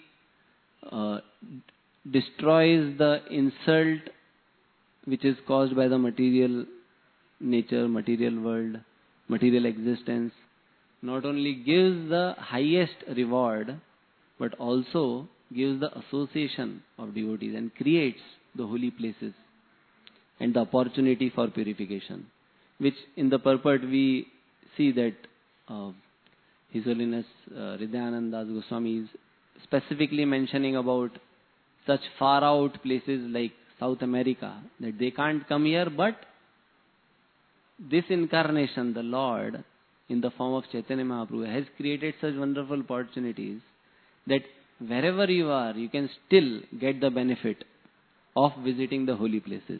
destroys the insult which is caused by the material nature, material world, material existence, not only gives the highest reward, but also gives the association of devotees and creates the holy places and the opportunity for purification, which in the purport we see that His Holiness Hridayananda Das Goswami is specifically mentioning about such far out places like South America, that they can't come here, but this incarnation, the Lord, in the form of Chaitanya Mahaprabhu, has created such wonderful opportunities that wherever you are, you can still get the benefit of visiting the holy places.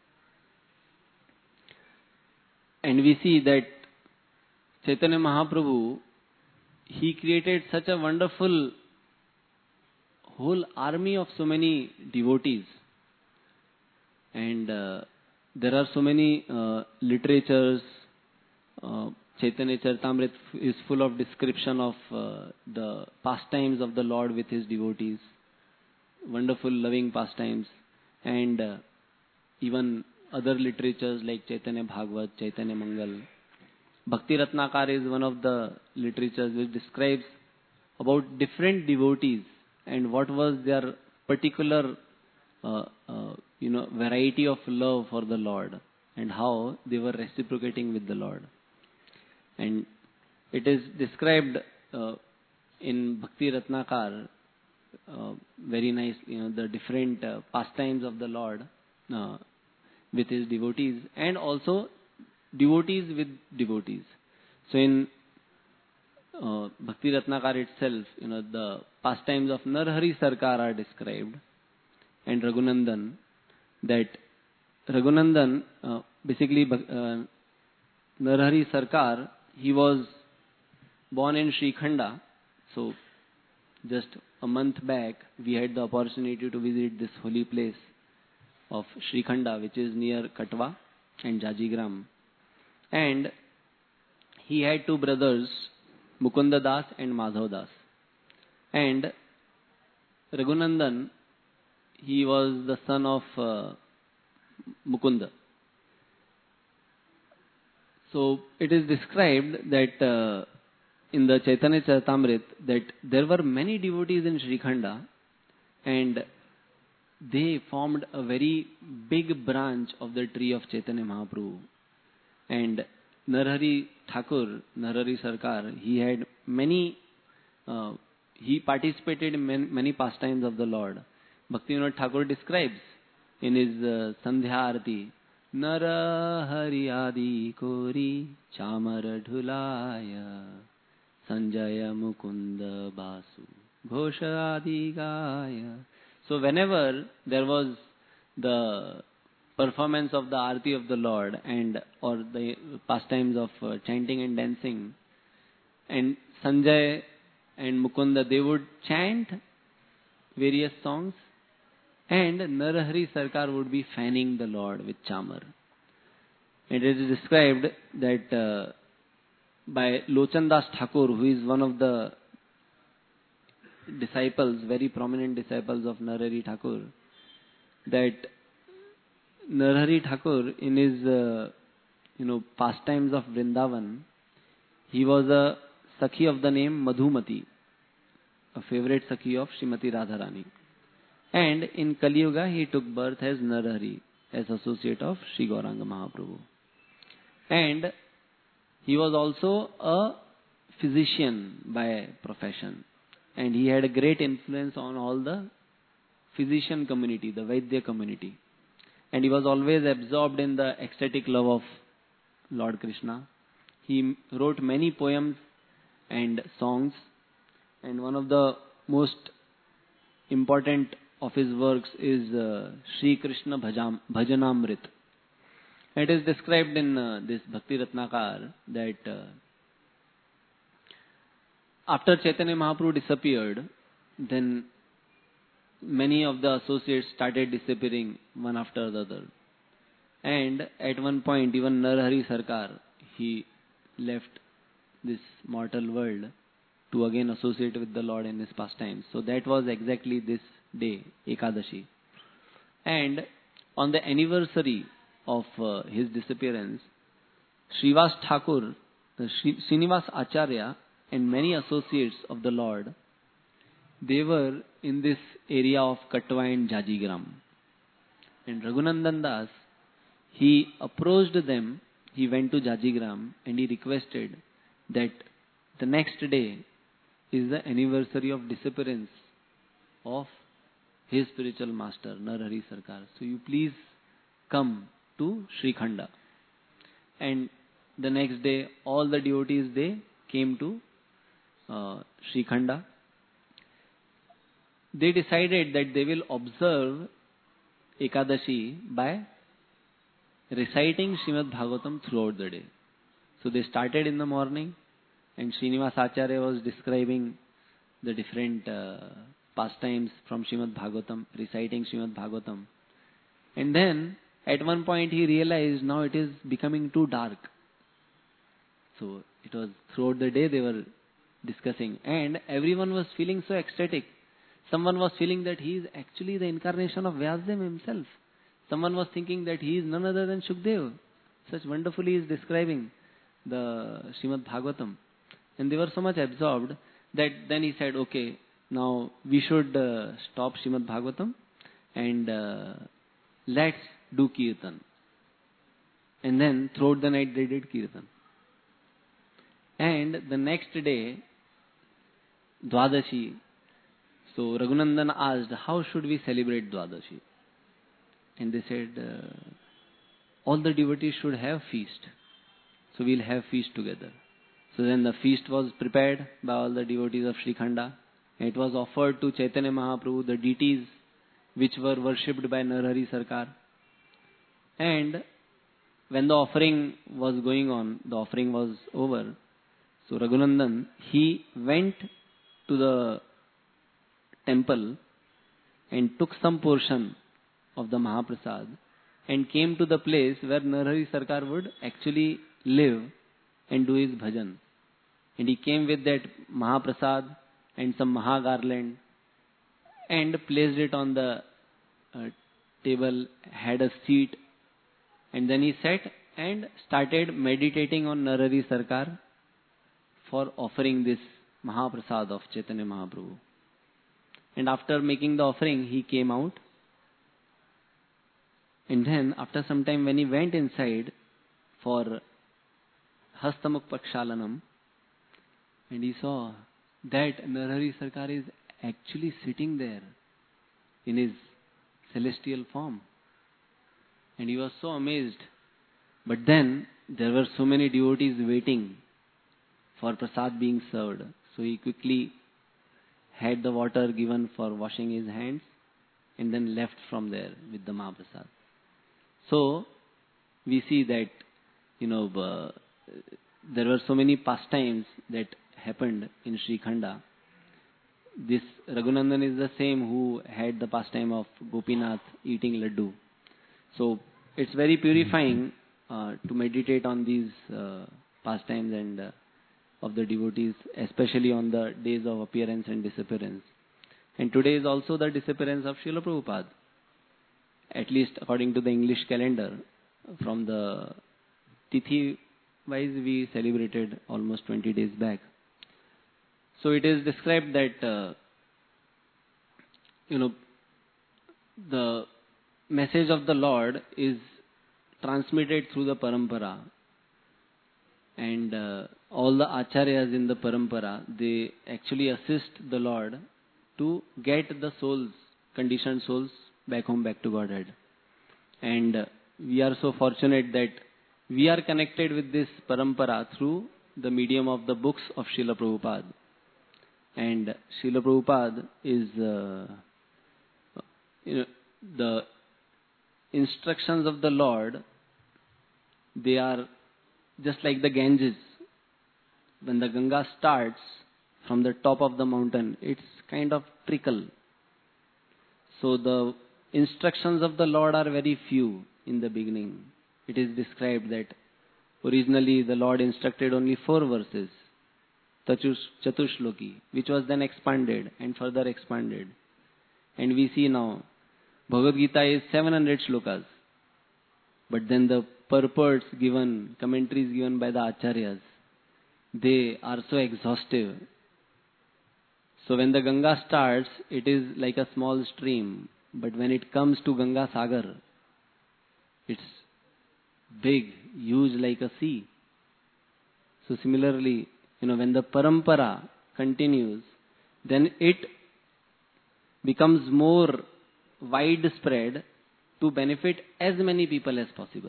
And we see that Chaitanya Mahaprabhu, he created such a wonderful whole army of so many devotees. And there are so many literatures. Chaitanya Charitamrita is full of description of the pastimes of the Lord with his devotees. Wonderful, loving pastimes. And even other literatures like Chaitanya Bhagavat, Chaitanya Mangal. Bhakti Ratnakar is one of the literatures which describes about different devotees and what was their particular variety of love for the Lord and how they were reciprocating with the Lord. And it is described in Bhakti Ratnakar very nice, the different pastimes of the Lord with his devotees, and also devotees with devotees. So in Bhakti Ratnakar itself, the pastimes of Narhari Sarkar are described, and Raghunandan, that Raghunandan, basically Narhari Sarkar, he was born in Srikhanda. So just a month back, we had the opportunity to visit this holy place of Srikhanda, which is near Katwa and Jajigram. And he had 2 brothers, Mukunda Das and Madhav Das. And Raghunandan, he was the son of Mukunda. So it is described that in the Chaitanya Charitamrita that there were many devotees in Srikhanda, and they formed a very big branch of the tree of Chaitanya Mahaprabhu. And Narhari Thakur, Narhari Sarkar, he had many, he participated in many pastimes of the Lord. Bhaktivinoda Thakur describes in his Sandhya Arati, Narahari Adi Kori Chamara Dhulaya Sanjaya Mukunda Basu Ghosha Adi Gaya So whenever there was the performance of the Aarti of the Lord or the pastimes of chanting and dancing, and Sanjay and Mukunda, they would chant various songs, and Narahari Sarkar would be fanning the Lord with chamar. And it is described that by Lochandas Thakur, who is one of the disciples, very prominent disciples of Narahari Thakur, that Narahari Thakur in his pastimes of Vrindavan, he was a Sakhi of the name Madhumati, a favorite Sakhi of Srimati Radharani. And in Kali Yuga, he took birth as Narahari, as associate of Sri Gauranga Mahaprabhu. And he was also a physician by profession. And he had a great influence on all the physician community, the Vaidya community. And he was always absorbed in the ecstatic love of Lord Krishna. He wrote many poems and songs. And one of the most important of his works is Sri Krishna Bhajanamrit. It is described in this Bhakti Ratnakar that after Chaitanya Mahaprabhu disappeared, then many of the associates started disappearing one after the other. And at one point, even Narahari Sarkar, he left this mortal world to again associate with the Lord in his pastimes. So that was exactly this day, Ekadashi. And on the anniversary of his disappearance, Srinivas Thakur, Srinivas Acharya, and many associates of the Lord, they were in this area of Katwa and Jajigram. And Raghunandan Das, he approached them, he went to Jajigram and he requested that the next day is the anniversary of disappearance of his spiritual master, Narahari Sarkar. So you please come to Sri Khanda. And the next day, all the devotees, they came to Sri Khanda. They decided that they will observe Ekadashi by reciting Srimad Bhagavatam throughout the day. So they started in the morning, and Srinivas Acharya was describing the different pastimes from Srimad Bhagavatam, reciting Srimad Bhagavatam. And then at one point he realized now it is becoming too dark. So it was throughout the day they were discussing, and everyone was feeling so ecstatic. Someone was feeling that he is actually the incarnation of Vyasadeva himself. Someone was thinking that he is none other than Shukdev. Such wonderfully he is describing the Srimad Bhagavatam. And they were so much absorbed that then he said, okay, now we should stop Srimad Bhagavatam and let's do Kirtan. And then throughout the night they did Kirtan. And the next day, Dwadashi, so Raghunandan asked, how should we celebrate Dwadashi? And they said, all the devotees should have feast. So we'll have feast together. So then the feast was prepared by all the devotees of Sri Khanda. And it was offered to Chaitanya Mahaprabhu, the deities which were worshipped by Narahari Sarkar. And when the offering was going on, the offering was over. So Raghunandan, he went to the temple and took some portion of the Mahaprasad and came to the place where Narahari Sarkar would actually live and do his bhajan. And he came with that Mahaprasad and some Mahagarland and placed it on the table, had a seat, and then he sat and started meditating on Narahari Sarkar for offering this Mahaprasad of Chaitanya Mahaprabhu. And after making the offering, he came out. And then, after some time, when he went inside for Hastamuk Pakshalanam, and he saw that Narahari Sarkar is actually sitting there in his celestial form. And he was so amazed. But then, there were so many devotees waiting for prasad being served. So he quickly had the water given for washing his hands and then left from there with the Mahaprasad. So we see that, there were so many pastimes that happened in Sri Khanda. This Raghunandan is the same who had the pastime of Gopinath eating laddu. So it's very purifying to meditate on these pastimes and of the devotees, especially on the days of appearance and disappearance. And today is also the disappearance of Srila Prabhupada, at least according to the English calendar. From the Tithi wise, we celebrated almost 20 days back. So it is described that, the message of the Lord is transmitted through the parampara. And all the acharyas in the parampara, they actually assist the Lord to get the souls, conditioned souls, back home, back to Godhead. And we are so fortunate that we are connected with this parampara through the medium of the books of Srila Prabhupada. And Srila Prabhupada is, the instructions of the Lord, they are just like the Ganges. When the Ganga starts from the top of the mountain, it's kind of trickle. So the instructions of the Lord are very few in the beginning. It is described that originally the Lord instructed only 4 verses, Chatushloki, which was then expanded and further expanded. And we see now, Bhagavad Gita is 700 shlokas. But then the purports given, commentaries given by the acharyas, they are so exhaustive. So when the Ganga starts, it is like a small stream. But when it comes to Ganga Sagar, it's big, huge like a sea. So similarly, when the parampara continues, then it becomes more widespread to benefit as many people as possible.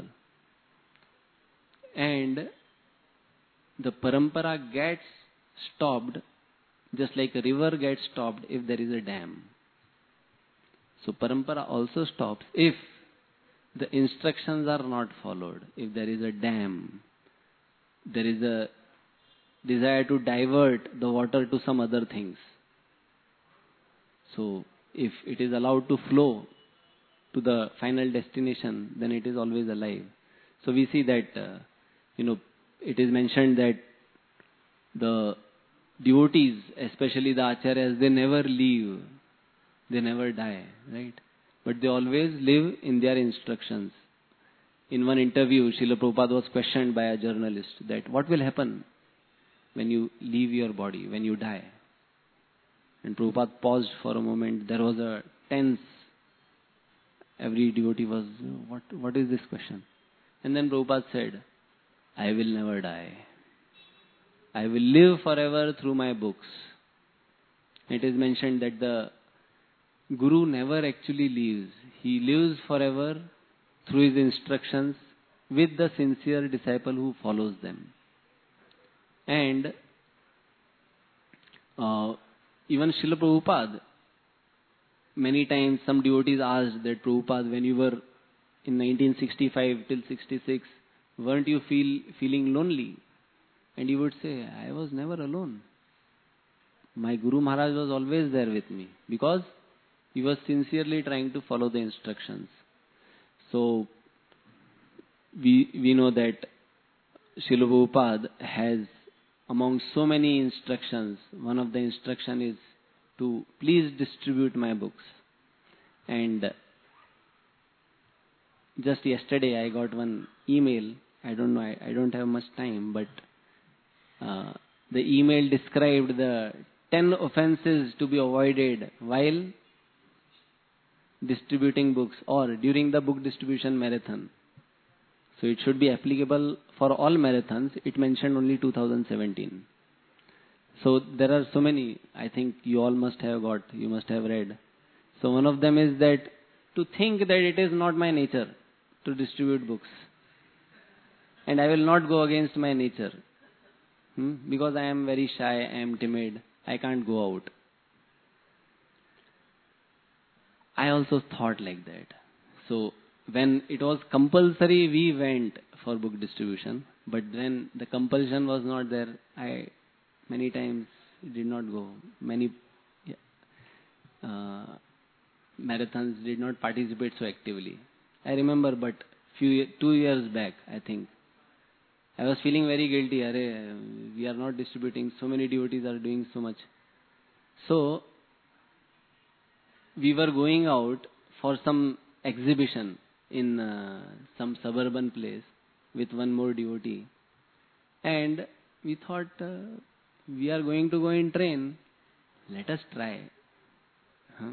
And the parampara gets stopped just like a river gets stopped if there is a dam. So parampara also stops if the instructions are not followed. If there is a dam, there is a desire to divert the water to some other things. So if it is allowed to flow to the final destination, then it is always alive. So we see that, it is mentioned that the devotees, especially the acharyas, they never leave. They never die, right? But they always live in their instructions. In one interview, Srila Prabhupada was questioned by a journalist that what will happen when you leave your body, when you die? And Prabhupada paused for a moment. There was a tense. Every devotee was, what is this question? And then Prabhupada said, I will never die. I will live forever through my books. It is mentioned that the Guru never actually leaves. He lives forever through his instructions with the sincere disciple who follows them. And even Srila Prabhupada, many times some devotees asked that, Prabhupada, when you were in 1965 till 66, weren't you feeling lonely? And he would say, I was never alone. My Guru Maharaj was always there with me because he was sincerely trying to follow the instructions. So we know that Srila Prabhupada has, among so many instructions, one of the instruction is to please distribute my books. And just yesterday I got one email. I don't know, I don't have much time, but the email described the 10 offenses to be avoided while distributing books or during the book distribution marathon. So it should be applicable for all marathons. It mentioned only 2017. So there are so many, I think you all must have you must have read. So one of them is that to think that it is not my nature to distribute books. And I will not go against my nature. Because I am very shy, I am timid, I can't go out. I also thought like that. So when it was compulsory, we went for book distribution. But when the compulsion was not there, I many times did not go. Many uh, marathons did not participate so actively. I remember, but 2 years back, I think, I was feeling very guilty. Arey, we are not distributing. So many devotees are doing so much. So we were going out for some exhibition in some suburban place with one more devotee. And we thought, we are going to go in train. Let us try. Huh?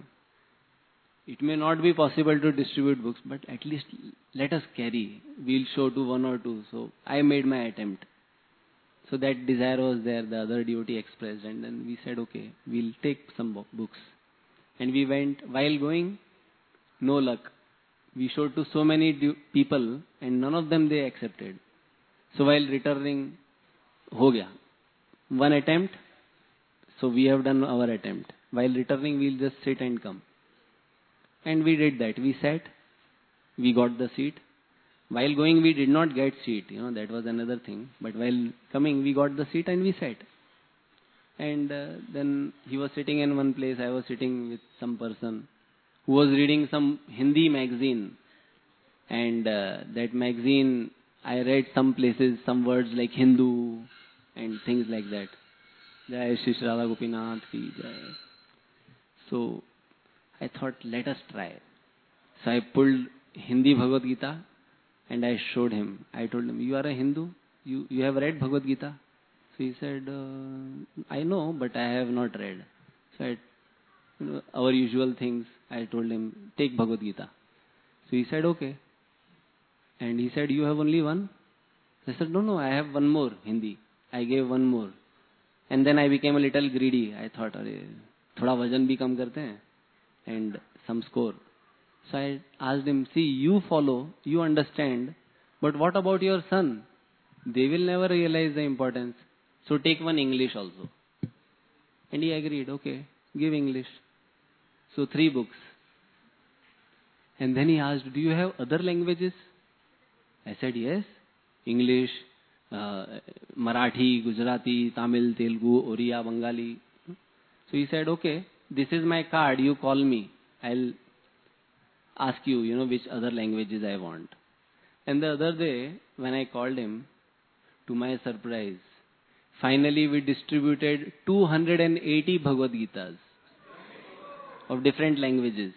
It may not be possible to distribute books, but at least let us carry. We'll show to one or two. So I made my attempt. So that desire was there, the other devotee expressed, and then we said, okay, we'll take some books. And we went. While going, no luck. We showed to so many people, and none of them they accepted. So while returning, ho gaya. One attempt, so we have done our attempt. While returning, we'll just sit and come. And we did that. We sat, we got the seat. While going, we did not get seat. That was another thing. But while coming, we got the seat and we sat. And then he was sitting in one place. I was sitting with some person who was reading some Hindi magazine. And that magazine, I read some places, some words like Hindu and things like that. Jai Shri Radha Gopinath ki Jai. So I thought, let us try. So I pulled Hindi Bhagavad Gita and I showed him. I told him, you are a Hindu? You have read Bhagavad Gita? So he said, I know, but I have not read. So our usual things, I told him, take Bhagavad Gita. So he said, okay. And he said, you have only one? I said, no, I have one more Hindi. I gave one more. And then I became a little greedy. I thought, thoda vajan bhi kam karte hain. And some score. So I asked him, see, you follow, you understand, but what about your son? They will never realize the importance. So take one English also. And he agreed, okay, give English. So 3 books. And then he asked, do you have other languages? I said, yes. English, Marathi, Gujarati, Tamil, Telugu, Oriya, Bengali. So he said, okay, this is my card, you call me. I'll ask you, which other languages I want. And the other day, when I called him, to my surprise, finally we distributed 280 Bhagavad Gitas of different languages.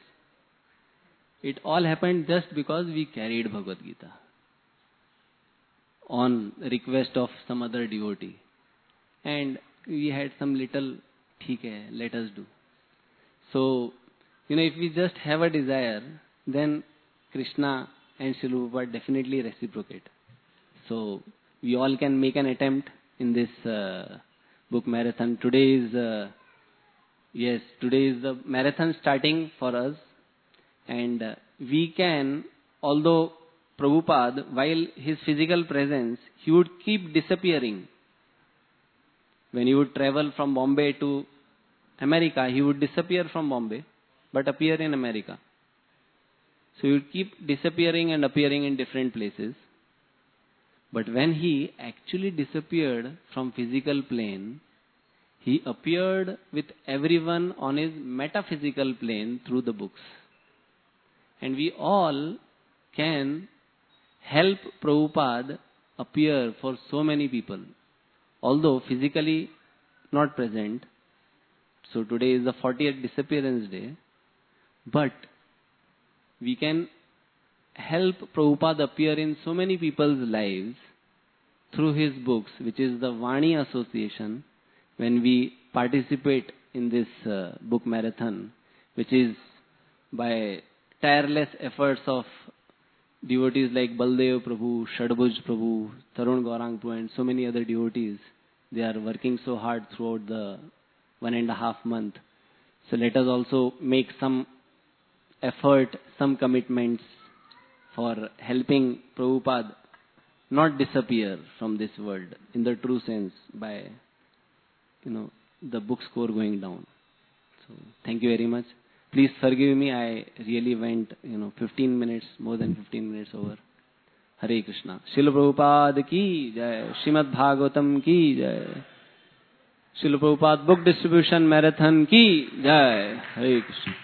It all happened just because we carried Bhagavad Gita on request of some other devotee. And we had some little, theek hai, let us do. So, if we just have a desire, then Krishna and Srila Prabhupada definitely reciprocate. So, we all can make an attempt in this book marathon. Today is the marathon starting for us. And we can, although Prabhupada, while his physical presence, he would keep disappearing. When he would travel from Bombay to America, he would disappear from Bombay, but appear in America. So he would keep disappearing and appearing in different places. But when he actually disappeared from physical plane, he appeared with everyone on his metaphysical plane through the books. And we all can help Prabhupada appear for so many people, although physically not present. So today is the 40th disappearance day, but we can help Prabhupada appear in so many people's lives through his books, which is the Vani Association, when we participate in this book marathon, which is by tireless efforts of devotees like Baldev Prabhu, Shadbhuj Prabhu, Tarun Gaurang Prabhu, and so many other devotees. They are working so hard throughout the 1.5 months. So let us also make some effort, some commitments for helping Prabhupada not disappear from this world in the true sense by, the book score going down. So thank you very much. Please forgive me, I really went, 15 minutes, more than 15 minutes over. Hare Krishna. Srila Prabhupada ki jai. Srimad Bhagavatam ki jai. Srila Prabhupada Book Distribution Marathon ki jai. Hare Krishna.